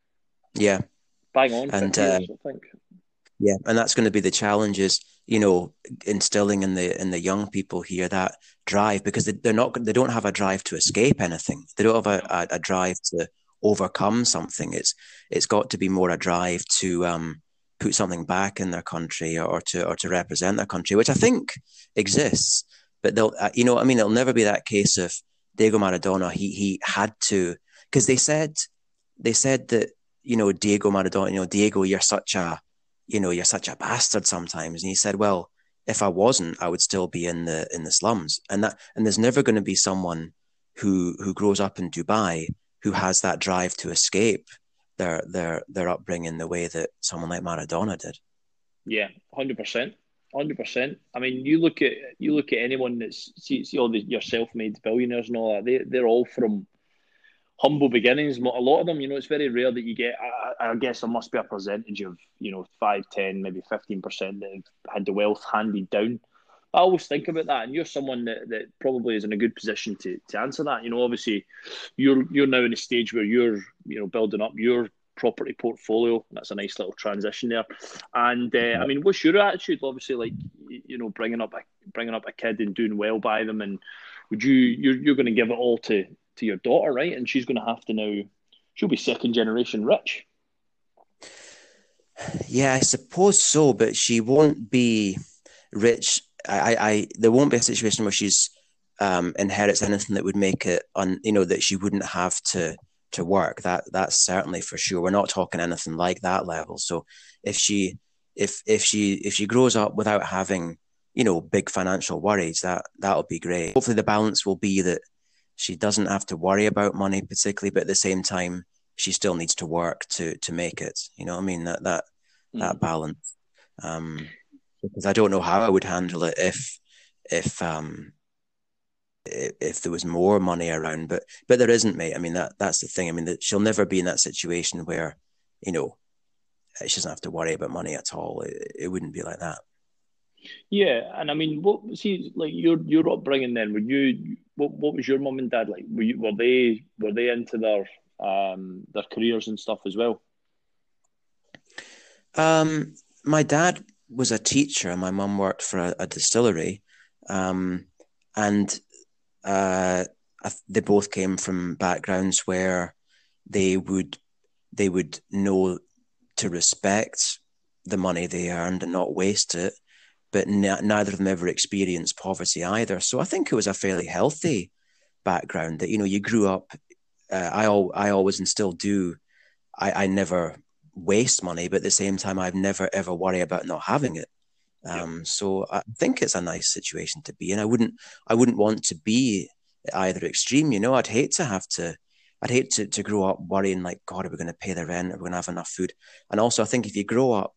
Yeah. Bang on, and fifty uh, years, I think. Yeah, and that's going to be the challenge is, you know, instilling in the in the young people here that drive, because they, they're not they don't have a drive to escape anything. They don't have a, a, a drive to overcome something. It's it's got to be more a drive to um, put something back in their country, or to or to represent their country, which I think exists. But they'll, uh, you know, I mean, it'll never be that case of Diego Maradona. He he had to, because they said they said that, you know, Diego Maradona, you know, Diego, you're such a you know, you're such a bastard sometimes. And he said, well, if I wasn't, I would still be in the in the slums. And that and there's never going to be someone who who grows up in Dubai who has that drive to escape their their their upbringing the way that someone like Maradona did. Yeah, hundred percent, hundred percent. I mean, you look at you look at anyone that's see, see all the your self-made billionaires and all that. They they're all from humble beginnings. A lot of them, you know, it's very rare that you get. I, I guess there must be a percentage of, you know, five, ten, maybe fifteen percent that have had the wealth handed down. I always think about that, and you're someone that, that probably is in a good position to, to answer that. You know, obviously, you're you're now in a stage where you're, you know, building up your property portfolio. That's a nice little transition there. And uh, I mean, what's your attitude? Obviously, like, you know, bringing up a bringing up a kid and doing well by them, and would you you're you're going to give it all to to your daughter, right? And she's going to have to now, she'll be second generation rich. Yeah, I suppose so, but she won't be rich. I, I, there won't be a situation where she's um, inherits anything that would make it on, you know, that she wouldn't have to to work. That that's certainly for sure. We're not talking anything like that level. So if she if if she if she grows up without having, you know, big financial worries, that that'll be great. Hopefully, the balance will be that she doesn't have to worry about money particularly, but at the same time, she still needs to work to to make it. You know what I mean? That that mm. that balance. Um, because I don't know how I would handle it if if um if, if there was more money around, but but there isn't, mate. I mean, that that's the thing. I mean, that she'll never be in that situation where, you know, she doesn't have to worry about money at all. It, it wouldn't be like that. Yeah, and I mean, what see, like your your upbringing then? Were you what what was your mum and dad like? Were you, were they were they into their um their careers and stuff as well? Um, my dad was a teacher, and my mum worked for a, a distillery, um, and uh, they both came from backgrounds where they would they would know to respect the money they earned and not waste it, but n- neither of them ever experienced poverty either. So I think it was a fairly healthy background that, you know, you grew up. Uh, I al- I always and still do. I, I never waste money, but at the same time, I've never ever worry about not having it. Yep. Um, so I think it's a nice situation to be in. I wouldn't I wouldn't want to be either extreme. You know, I'd hate to have to. I'd hate to, to grow up worrying like, God, are we going to pay the rent? Are we going to have enough food? And also, I think if you grow up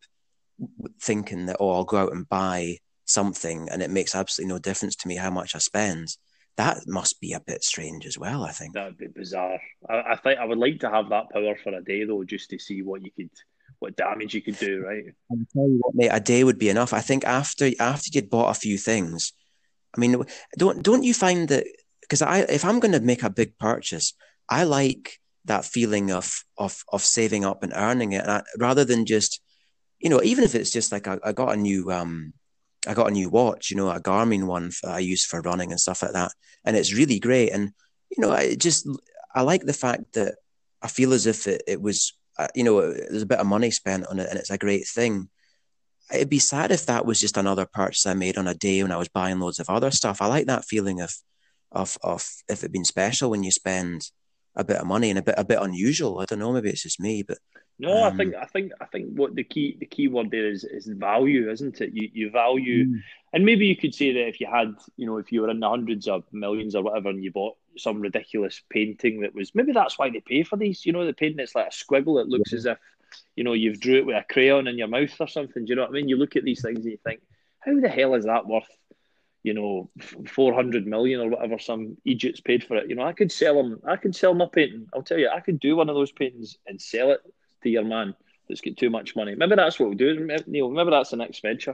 thinking that, oh, I'll go out and buy something and it makes absolutely no difference to me how much I spend, that must be a bit strange as well, I think. That would be bizarre. I, I think I would like to have that power for a day though, just to see what you could, what damage you could do. Right? I'll tell you what, mate, a day would be enough. I think after after you'd bought a few things, I mean, don't don't you find that, because I if I'm going to make a big purchase, I like that feeling of of of saving up and earning it, and I, rather than just, you know, even if it's just like I, I got a new um I got a new watch, you know, a Garmin one I use for running and stuff like that, and it's really great. And you know, I just I like the fact that I feel as if it, it was, uh, you know, there's a bit of money spent on it, and it's a great thing. It'd be sad if that was just another purchase I made on a day when I was buying loads of other stuff. I like that feeling of of of if it'd been special when you spend a bit of money and a bit a bit unusual. I don't know, maybe it's just me, but No, I think um, I think I think what the key the key word there is is value, isn't it? You you value, mm, and maybe you could say that if you had, you know, if you were in the hundreds of millions or whatever, and you bought some ridiculous painting that was, maybe that's why they pay for these. You know, the painting that's like a squiggle. It looks yeah, as if, you know, you've drew it with a crayon in your mouth or something. Do you know what I mean? You look at these things and you think, how the hell is that worth, you know, four hundred million or whatever some Egypt's paid for it? You know, I could sell them. I could sell my painting. I'll tell you, I could do one of those paintings and sell it to your man that's got too much money. Maybe that's what we'll do, Neil. Maybe that's the next venture.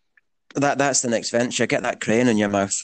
that that's the next venture. Get that crayon in your mouth.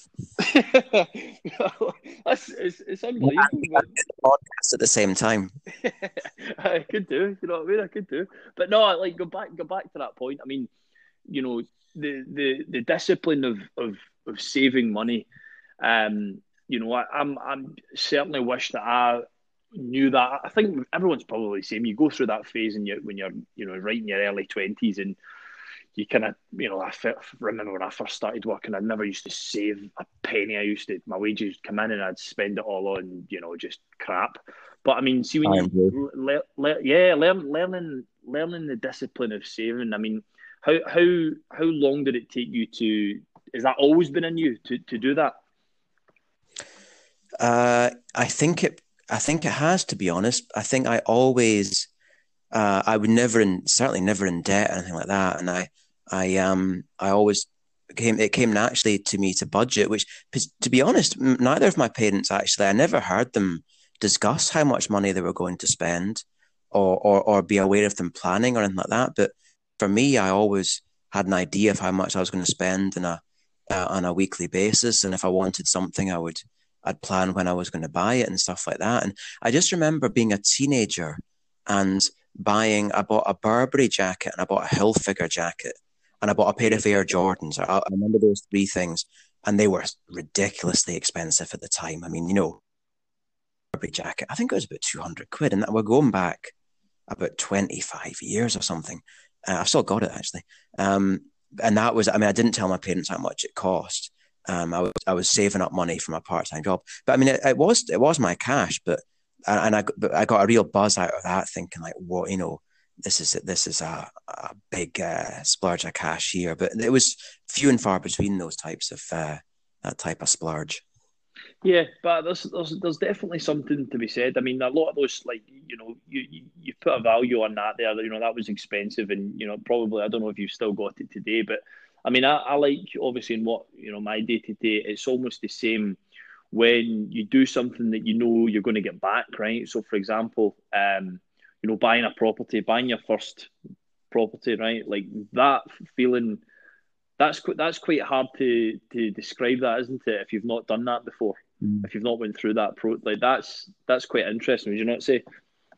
that's, it's, it's Yeah, unbelievable, and but the podcast at the same time. I could do. You know what I mean? I could do. But no, like go back, go back to that point. I mean, you know, the the the discipline of of of saving money. Um, you know, I, I'm I'm certainly wish that I knew that. I think everyone's probably the same. You go through that phase and you when you're, you know, right in your early twenties, and you kind of, you know, I remember when I first started working, I never used to save a penny. I used to, my wages would come in and I'd spend it all on, you know, just crap. But I mean, see when I you, agree. le- le- yeah, learn, learning, learning the discipline of saving. I mean, how how how long did it take you to? Has that always been in you to to do that? Uh, I think it. I think it has, to be honest. I think I always. Uh, I would never, in certainly never in debt or anything like that, and I, I um, I always came. It came naturally to me to budget. Which, to be honest, neither of my parents actually. I never heard them discuss how much money they were going to spend, or or or be aware of them planning or anything like that. But for me, I always had an idea of how much I was going to spend on a uh, on a weekly basis, and if I wanted something, I would I'd plan when I was going to buy it and stuff like that. And I just remember being a teenager and buying. I bought a Burberry jacket and I bought a Hilfiger jacket and I bought a pair of Air Jordans. I, I remember those three things, and they were ridiculously expensive at the time. I mean, you know, Burberry jacket. I think it was about two hundred quid, and we're going back about twenty-five years or something. Uh, I've still got it actually. Um, and that was, I mean, I didn't tell my parents how much it cost. Um, I was I was saving up money from a part time job, but I mean, it, it was it was my cash, but and I but I got a real buzz out of that, thinking like, what, you know, this is this is a, a big uh, splurge of cash here. But it was few and far between those types of uh, that type of splurge. Yeah, but there's, there's there's definitely something to be said. I mean, a lot of those, like, you know, you, you you put a value on that there. You know, that was expensive, and you know, probably, I don't know if you've still got it today, but I mean, I, I like, obviously, in what, you know, my day to day, it's almost the same when you do something that you know you're going to get back, right? So, for example, um, you know, buying a property, buying your first property, right? Like that feeling, that's qu- that's quite hard to to describe, that, isn't it? If you've not done that before, Mm. if you've not went through that pro, like that's that's quite interesting. Would you not say?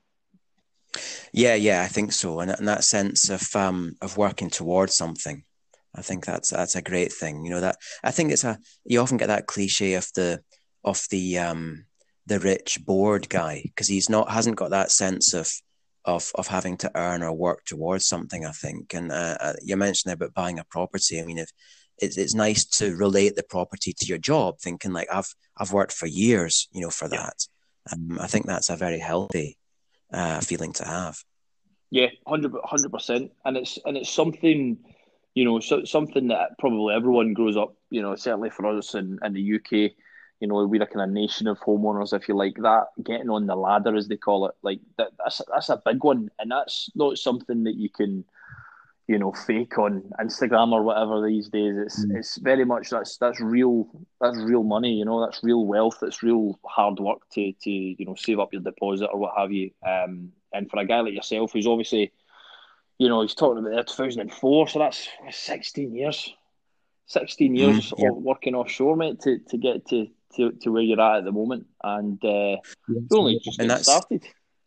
Yeah, yeah, I think so. And, and that sense of um of working towards something, I think that's that's a great thing. You know, that I think it's a you often get that cliche of the of the um the rich bored guy, because he's not hasn't got that sense of of of having to earn or work towards something, I think. And uh, you mentioned about buying a property. I mean, if it's it's nice to relate the property to your job, thinking like I've I've worked for years, you know, for Yeah. that. Um, I think that's a very healthy uh, feeling to have. Yeah, hundred hundred percent, and it's and it's something, you know, so, something that probably everyone grows up. You know, certainly for us in, in the U K, you know, we're a kind of nation of homeowners, if you like that. Getting on the ladder, as they call it, like that, that's that's a big one, and that's not something that you can, you know, fake on Instagram or whatever these days. It's Mm. it's very much that's that's real that's real money. You know, that's real wealth. It's real hard work to to you know save up your deposit or what have you. Um, and for a guy like yourself, who's obviously, you know, he's talking about that two thousand four, so that's sixteen years. sixteen Mm, years yeah. of working offshore, mate, to, to get to, to, to where you're at at the moment. And uh, Yes, you're only just and getting that's started.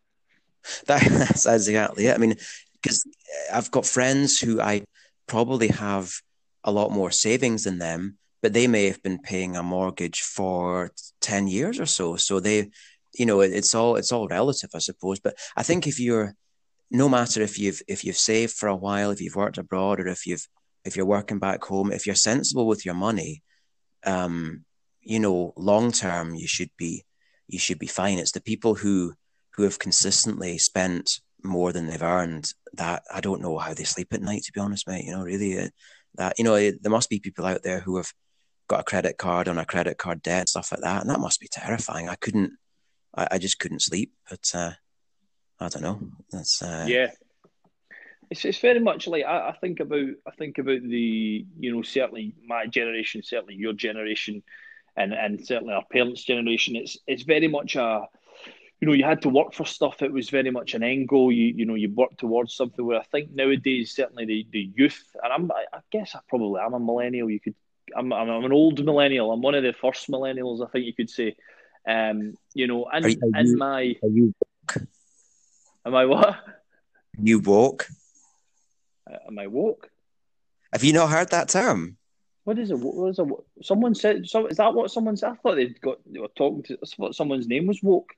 that, that's exactly it. I mean, because I've got friends who I probably have a lot more savings than them, but they may have been paying a mortgage for ten years or so. So they, you know, it, it's all it's all relative, I suppose. But I think if you're no matter if you've if you've saved for a while, if you've worked abroad, or if you've if you're working back home, if you're sensible with your money, um, you know, long term you should be you should be fine. It's the people who who have consistently spent more than they've earned that I don't know how they sleep at night. To be honest, mate, you know, really, uh, that you know, it, there must be people out there who have got a credit card on a credit card debt, stuff like that, and that must be terrifying. I couldn't, I, I just couldn't sleep. But uh, I don't know. That's uh, Yeah. It's, it's very much like I, I think about I think about the, you know, certainly my generation, certainly your generation, and, and certainly our parents' generation. It's it's very much a, you know, you had to work for stuff. It was very much an end goal. You you know, you work towards something. Where I think nowadays, certainly the, the youth, and I'm I guess I probably am a millennial. You could I'm, I'm I'm an old millennial. I'm one of the first millennials, I think you could say. Um, you know, are, in are in you my are you am I what? you woke? Am I woke? Have you not heard that term? What is it? What is it? Someone said. So is that what someone said? I thought they got they were talking to. That's what someone's name was woke.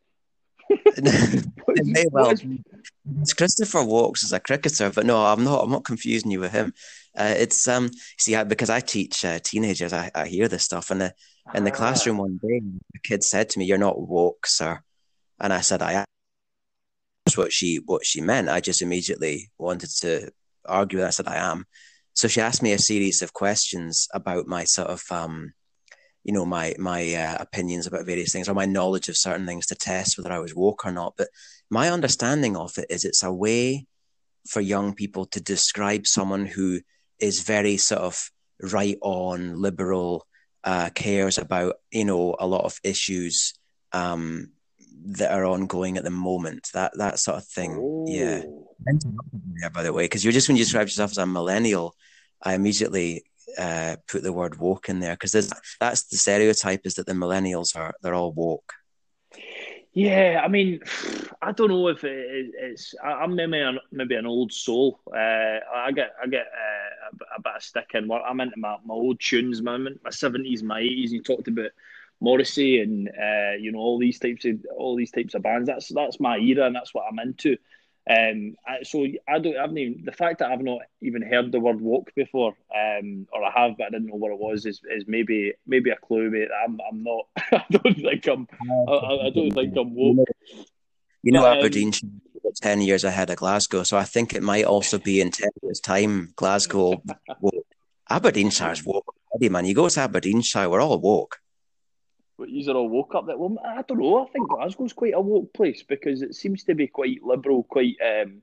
What It is, may what well is be. It's Christopher Walks as a cricketer, but no, I'm not. I'm not confusing you with him. Uh, it's um, see, I, because I teach uh, teenagers, I, I hear this stuff, and the in the ah classroom one day, a kid said to me, "You're not woke, sir," and I said, "I am." That's what she what she meant. I just immediately wanted to argue that. I said, "I am." So she asked me a series of questions about my sort of um, you know, my my uh, opinions about various things or my knowledge of certain things to test whether I was woke or not. But my understanding of it is it's a way for young people to describe someone who is very sort of right on, liberal, uh, cares about, you know, a lot of issues um, that are ongoing at the moment. That that sort of thing. Yeah. oh Yeah, by the way, because you're just when you describe yourself as a millennial, I immediately uh, put the word woke in there because that's the stereotype is that the millennials are they're all woke. yeah. I mean, I don't know if it, it's. I'm maybe an, maybe an old soul. Uh, I get I get uh, a, a bit of stick in work. I'm into my, my old tunes, man. My seventies, my eighties. You talked about Morrissey and uh, you know all these types of all these types of bands. That's that's my era, and that's what I'm into. Um, I, so I don't. I've even the fact that I've not even heard the word woke before, um, or I have, but I didn't know what it was. Is, is maybe maybe a clue. Mate. I'm I'm not. I don't think I'm. I, I don't think I'm You woke. know, you know But um, Aberdeenshire is ten years ahead of Glasgow, so I think it might also be in ten years' time. Glasgow, woke. Aberdeenshire's woke already, man. You go to Aberdeenshire, we're all woke. but you are all woke up that one. I don't know. I think Glasgow's quite a woke place because it seems to be quite liberal, quite um,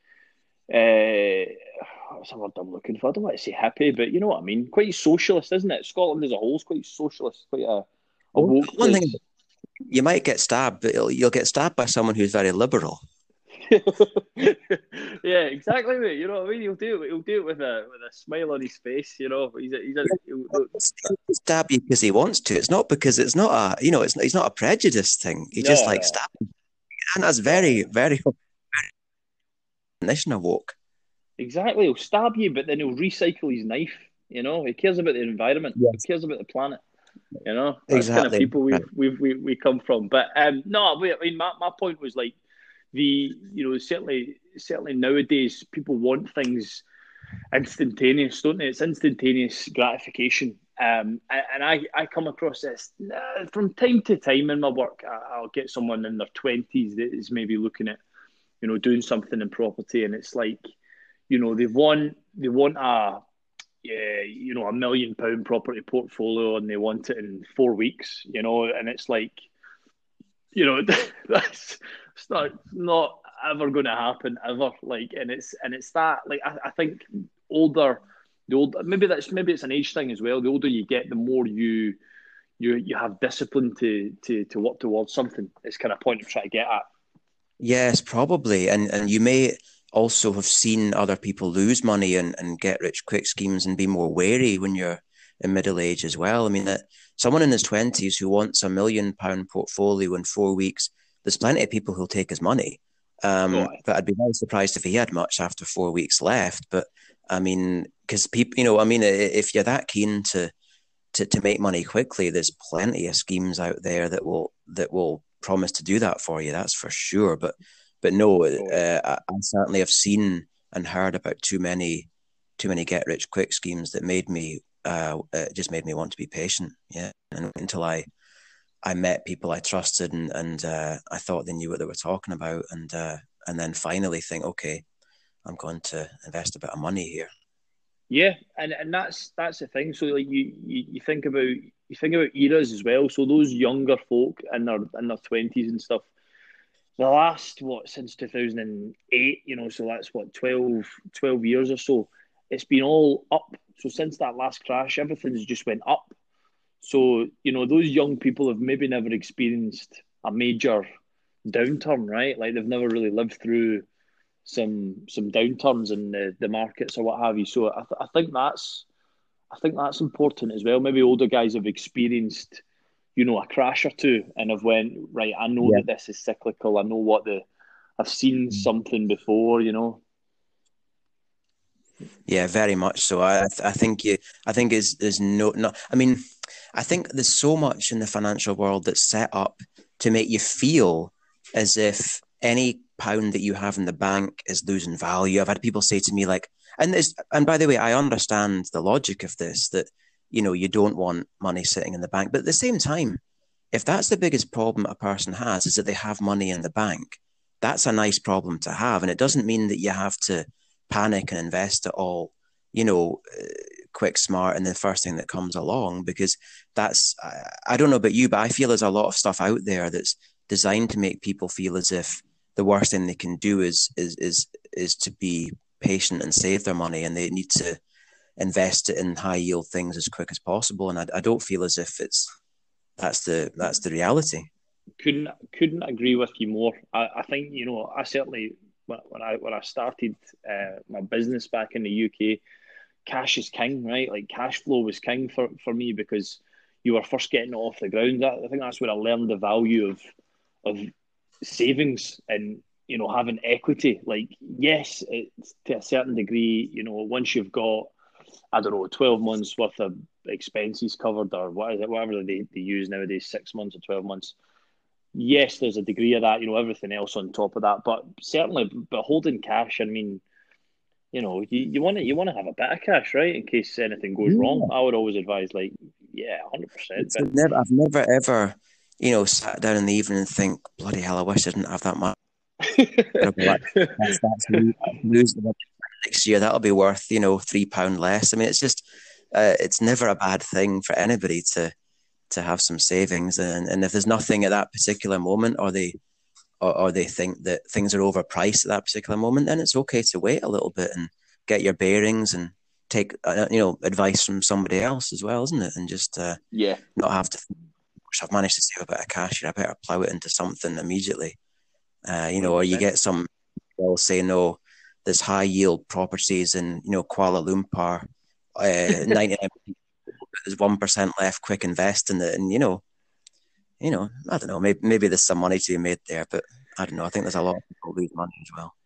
uh, what's the word I'm looking for? I don't want to say hippie, but you know what I mean. Quite socialist, isn't it? Scotland as a whole is quite socialist, quite a, a Well, woke one thing place. you might get stabbed, but you'll, you'll get stabbed by someone who's very liberal. Yeah, exactly, mate. You know what I mean? He'll do it. He'll do it with a with a smile on his face. You know, he's a, he's a, he'll, He'll stab you because he wants to. It's not because it's not a you know it's it's not a prejudice thing. He just no, like no, stabbing, and that's no. very very definition of woke. Exactly. He'll stab you, but then he'll recycle his knife. You know, he cares about the environment. He Yes, cares about the planet. You know, that's kind of exactly. people Right. we've we've we, we come from. But um, no, I mean, my, my point was like the you know certainly certainly nowadays people want things instantaneous, don't they? It's instantaneous gratification. Um, and I, I come across this uh, from time to time in my work. I, I'll get someone in their twenties that is maybe looking at, you know, doing something in property, and it's like, you know, they want they want a, yeah, you know, a million pound property portfolio, and they want it in four weeks, you know, and it's like, you know, that's it's not not ever going to happen ever. Like, and it's and it's that like I, I think older, the older maybe that's maybe it's an age thing as well. The older you get, the more you you you have discipline to to to work towards something. It's kind of point I'm trying to get at. Yes, probably, and and you may also have seen other people lose money and, and get rich quick schemes and be more wary when you're in middle age as well. I mean, that someone in his twenties who wants a million pound portfolio in four weeks, there's plenty of people who'll take his money. Um, oh, but I'd be very surprised if he had much after four weeks left. But I mean, because people, you know, I mean, if you're that keen to, to to make money quickly, there's plenty of schemes out there that will that will promise to do that for you. That's for sure. But but no, uh, I, I certainly have seen and heard about too many too many get rich quick schemes that made me uh, it just made me want to be patient. Yeah, and until I. I met people I trusted and and uh, I thought they knew what they were talking about, and uh, and then finally think, okay, I'm going to invest a bit of money here. Yeah, and, and that's that's the thing. So like you, you, you think about you think about eras as well. So those younger folk in their in their twenties and stuff, the last what since two thousand eight, you know, so that's what twelve, twelve years or so. It's been all up. So since that last crash, everything's just went up. So, you know, those young people have maybe never experienced a major downturn, right? Like they've never really lived through some some downturns in the, the markets or what have you. So I, th- I think that's I think that's important as well. Maybe older guys have experienced, you know, a crash or two and have went, right, I know yeah. that this is cyclical. I know what the I've seen something before, you know. Yeah, very much so. I I think you I think is there's no no I mean I think there's so much in the financial world that's set up to make you feel as if any pound that you have in the bank is losing value. I've had people say to me like, and this, and by the way, I understand the logic of this, that, you know, you don't want money sitting in the bank. But at the same time, if that's the biggest problem a person has, is that they have money in the bank, that's a nice problem to have. And it doesn't mean that you have to panic and invest it all, you know, quick, smart, and the first thing that comes along, because that's, I, I don't know about you, but I feel there's a lot of stuff out there that's designed to make people feel as if the worst thing they can do is is is is to be patient and save their money, and they need to invest it in high yield things as quick as possible. And I, I don't feel as if it's that's the that's the reality. Couldn't couldn't agree with you more. I, I think, you know, I certainly when I when I started uh, my business back in the U K, cash is king, right? Like cash flow was king for, for me, because you were first getting it off the ground. I think that's where I learned the value of of savings and, you know, having equity. Like, yes, it's to a certain degree, you know, once you've got, I don't know, twelve months worth of expenses covered, or what is it, whatever they, they use nowadays, six months or twelve months. Yes, there's a degree of that, you know, everything else on top of that. But certainly, but holding cash, I mean, you know, you, you want to you want to have a bit of cash, right, in case anything goes yeah. wrong. I would always advise, like, yeah, one hundred percent. But... I've, never, I've never, ever, you know, sat down in the evening and think, bloody hell, I wish I didn't have that much. that's, that's, that's lose next year. That'll be worth, you know, three pound less. I mean, it's just, uh, it's never a bad thing for anybody to to have some savings. And, and if there's nothing at that particular moment, or they or, or they think that things are overpriced at that particular moment, then it's okay to wait a little bit and get your bearings and take, uh, you know, advice from somebody else as well, isn't it? And just uh, yeah, not have to think, I've managed to save a bit of cash here, I better plow it into something immediately. Uh, you know, or you get some people say, no, there's high yield properties in, you know, Kuala Lumpur, uh, ninety-nine there's one percent left, quick invest in it. And, you know, you know, I don't know, maybe, maybe there's some money to be made there, but I don't know. I think there's a lot of people lose money as well.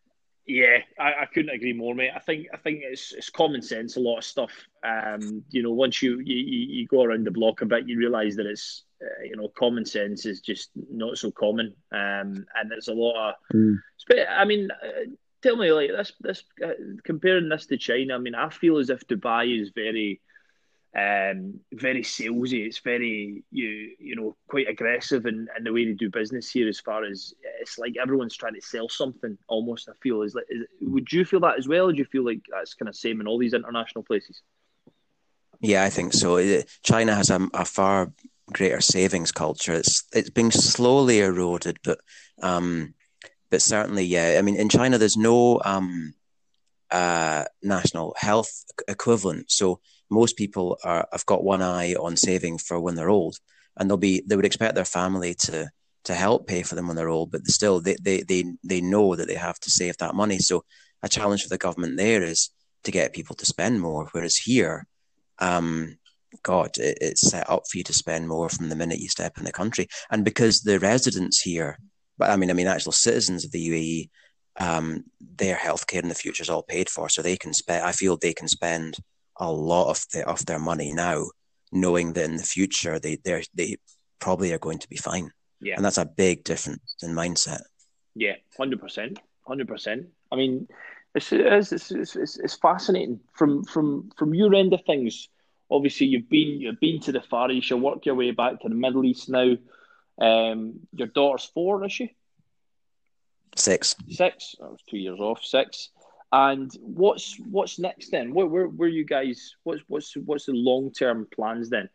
Yeah, I, I couldn't agree more, mate. I think I think it's it's common sense. A lot of stuff, um, you know, once you, you you go around the block a bit, you realise that it's uh, you know, common sense is just not so common, um, and there's a lot of. Mm. I mean, uh, tell me like this this uh, comparing this to China. I mean, I feel as if Dubai is very um, very salesy. It's very you you know quite aggressive in, in the way they do business here. As far as it's like everyone's trying to sell something. Almost, I feel is like. Is, would you feel that as well? Or do you feel like that's kind of same in all these international places? Yeah, I think so. China has a, a far greater savings culture. It's it's being slowly eroded, but um, but certainly, yeah. I mean, in China, there's no um, uh, national health equivalent. So most people are have got one eye on saving for when they're old, and they'll be they would expect their family to to help pay for them when they're old, but still they they they, they know that they have to save that money. So a challenge for the government there is to get people to spend more, whereas here, um, God, it, it's set up for you to spend more from the minute you step in the country, and because the residents here, but I mean, I mean, actual citizens of the U A E, um, their healthcare in the future is all paid for, so they can spend. I feel they can spend a lot of their of their money now, knowing that in the future they they they probably are going to be fine, Yeah, and that's a big difference in mindset. yeah, hundred percent, hundred percent. I mean, it's it's, it's it's it's fascinating from from from your end of things. Obviously, you've been you've been to the Far East. You work your way back to the Middle East now. Um, your daughter's four, is she? Six. Six. I was two years off. Six. And what's what's next then? Where where where you guys? What's what's what's the long term plans then?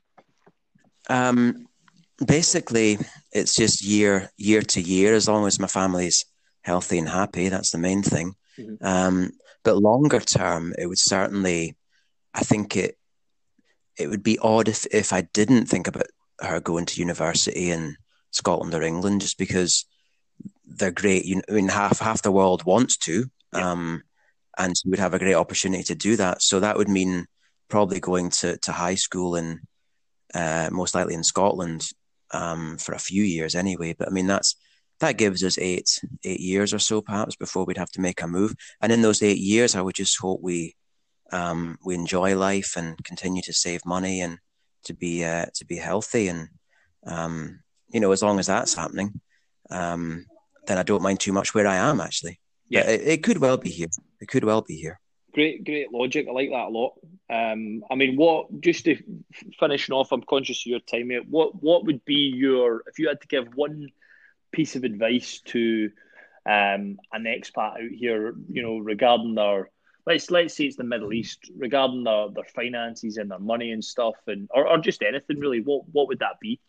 Um, basically, it's just year year to year. As long as my family's healthy and happy, that's the main thing. Mm-hmm. Um, but longer term, it would certainly. I think it it would be odd if if I didn't think about her going to university in Scotland or England, just because they're great. You know, I mean, half half the world wants to, Yeah. um, and she would have a great opportunity to do that. So that would mean probably going to to high school in uh, most likely in Scotland um, for a few years anyway. But I mean, that's that gives us eight eight years or so perhaps before we'd have to make a move. And in those eight years, I would just hope we um, we enjoy life and continue to save money and to be uh, to be healthy. And um, you know, as long as that's happening, um, then I don't mind too much where I am actually. Yeah. But it, it could well be here. It could well be here. Great, great logic. I like that a lot. Um, I mean, what just to finishing off, I'm conscious of your time, mate. What what would be your if you had to give one piece of advice to um, an expat out here, you know, regarding their let's let's say it's the Middle East, regarding their, their finances and their money and stuff, and or, or just anything really. What what would that be?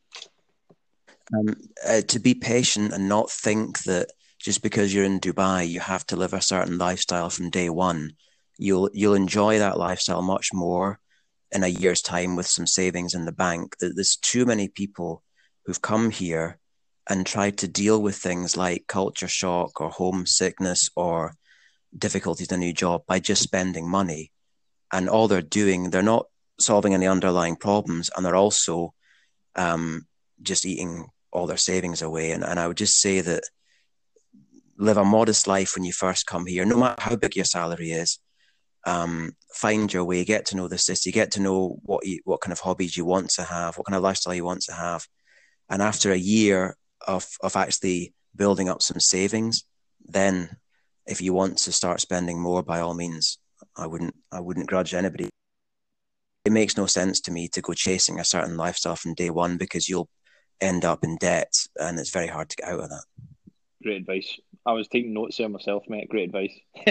Um, uh, to be patient and not think that just because you're in Dubai, you have to live a certain lifestyle from day one. You'll you'll enjoy that lifestyle much more in a year's time with some savings in the bank. There's too many people who've come here and tried to deal with things like culture shock or homesickness or difficulties in a new job by just spending money. And all they're doing, they're not solving any underlying problems, and they're also um, just eating all their savings away. And, and I would just say that live a modest life when you first come here, no matter how big your salary is. Um, find your way, get to know the city, get to know what you, what kind of hobbies you want to have, what kind of lifestyle you want to have. And after a year of, of actually building up some savings, then if you want to start spending more, by all means, I wouldn't, I wouldn't grudge anybody. It makes no sense to me to go chasing a certain lifestyle from day one because you'll end up in debt and it's very hard to get out of that. Great advice. I was taking notes there myself, mate. Great advice.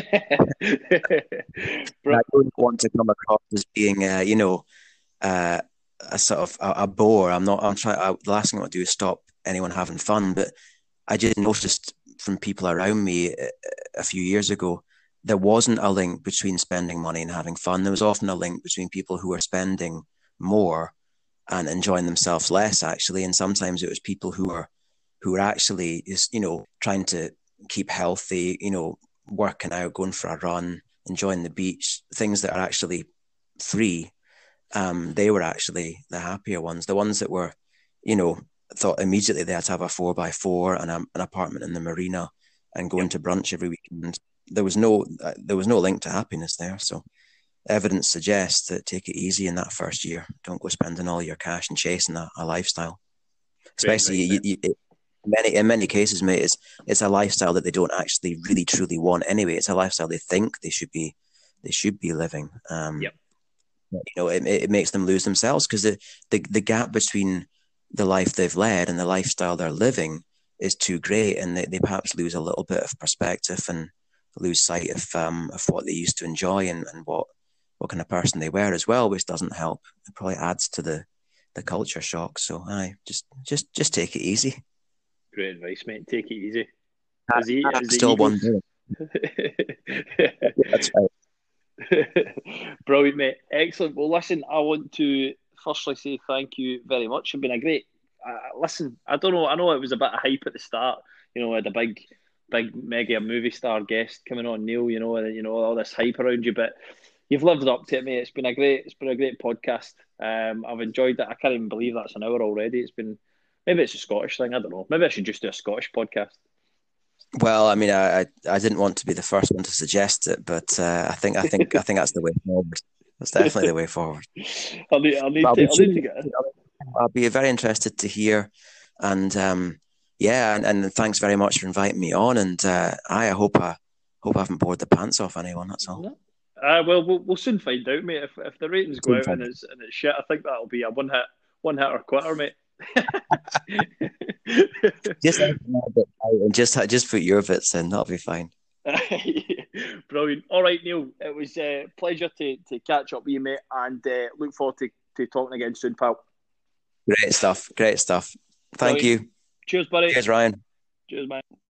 I don't want to come across as being, uh, you know, uh, a sort of a, a bore. I'm not. I'm trying. I, the last thing I want to do is stop anyone having fun. But I just noticed from people around me a, a few years ago, there wasn't a link between spending money and having fun. There was often a link between people who were spending more and enjoying themselves less, actually. And sometimes it was people who were who were actually, you know, trying to keep healthy, you know, working out, going for a run, enjoying the beach, things that are actually free. Um, they were actually the happier ones, the ones that were, you know, thought immediately they had to have a four by four and a, an apartment in the marina and going Yep. to brunch every weekend. there was no uh, there was no link to happiness there. So evidence suggests that take it easy in that first year. Don't go spending all your cash and chasing a, a lifestyle. Especially you, you, you, many in many cases, mate, it's it's a lifestyle that they don't actually really truly want anyway. It's a lifestyle they think they should be they should be living. Um, yep. You know, it it makes them lose themselves because the, the the gap between the life they've led and the lifestyle they're living is too great, and they, they perhaps lose a little bit of perspective and lose sight of um of what they used to enjoy and, and what what kind of person they were as well, which doesn't help. It probably adds to the, the culture shock. So aye, just just just take it easy. Great advice, mate. Take it easy. As he, I, as still one day. That's right. Brilliant, mate. Excellent. Well, listen, I want to firstly say thank you very much. It's been a great. Uh, listen, I don't know. I know it was a bit of hype at the start. You know, we had a big, big mega movie star guest coming on, Neil. You know, and you know all this hype around you, but you've lived up to it, mate. It's been a great, it's been a great podcast. Um, I've enjoyed it. I can't even believe that's an hour already. It's been, maybe it's a Scottish thing. I don't know. Maybe I should just do a Scottish podcast. Well, I mean, I, I I didn't want to be the first one to suggest it, but uh, I think I think I think that's the way forward. That's definitely the way forward. I'll need, I'll need, to, I'll need to get it. I'll be very interested to hear, and um, yeah, and, and thanks very much for inviting me on. And uh, I, I hope I hope I haven't bored the pants off anyone. That's all. No. Uh, well, well, we'll soon find out, mate. If if the ratings go out and it's and it's shit, I think that'll be a one hit one hit or quitter, mate. just just just put your bits in. That'll be fine. Brilliant. All right, Neil. It was a pleasure to to catch up with you, mate, and uh, look forward to, to talking again soon, pal. Great stuff. Great stuff. Thank Brilliant. you. Cheers, buddy. Cheers, Ryan. Cheers, man.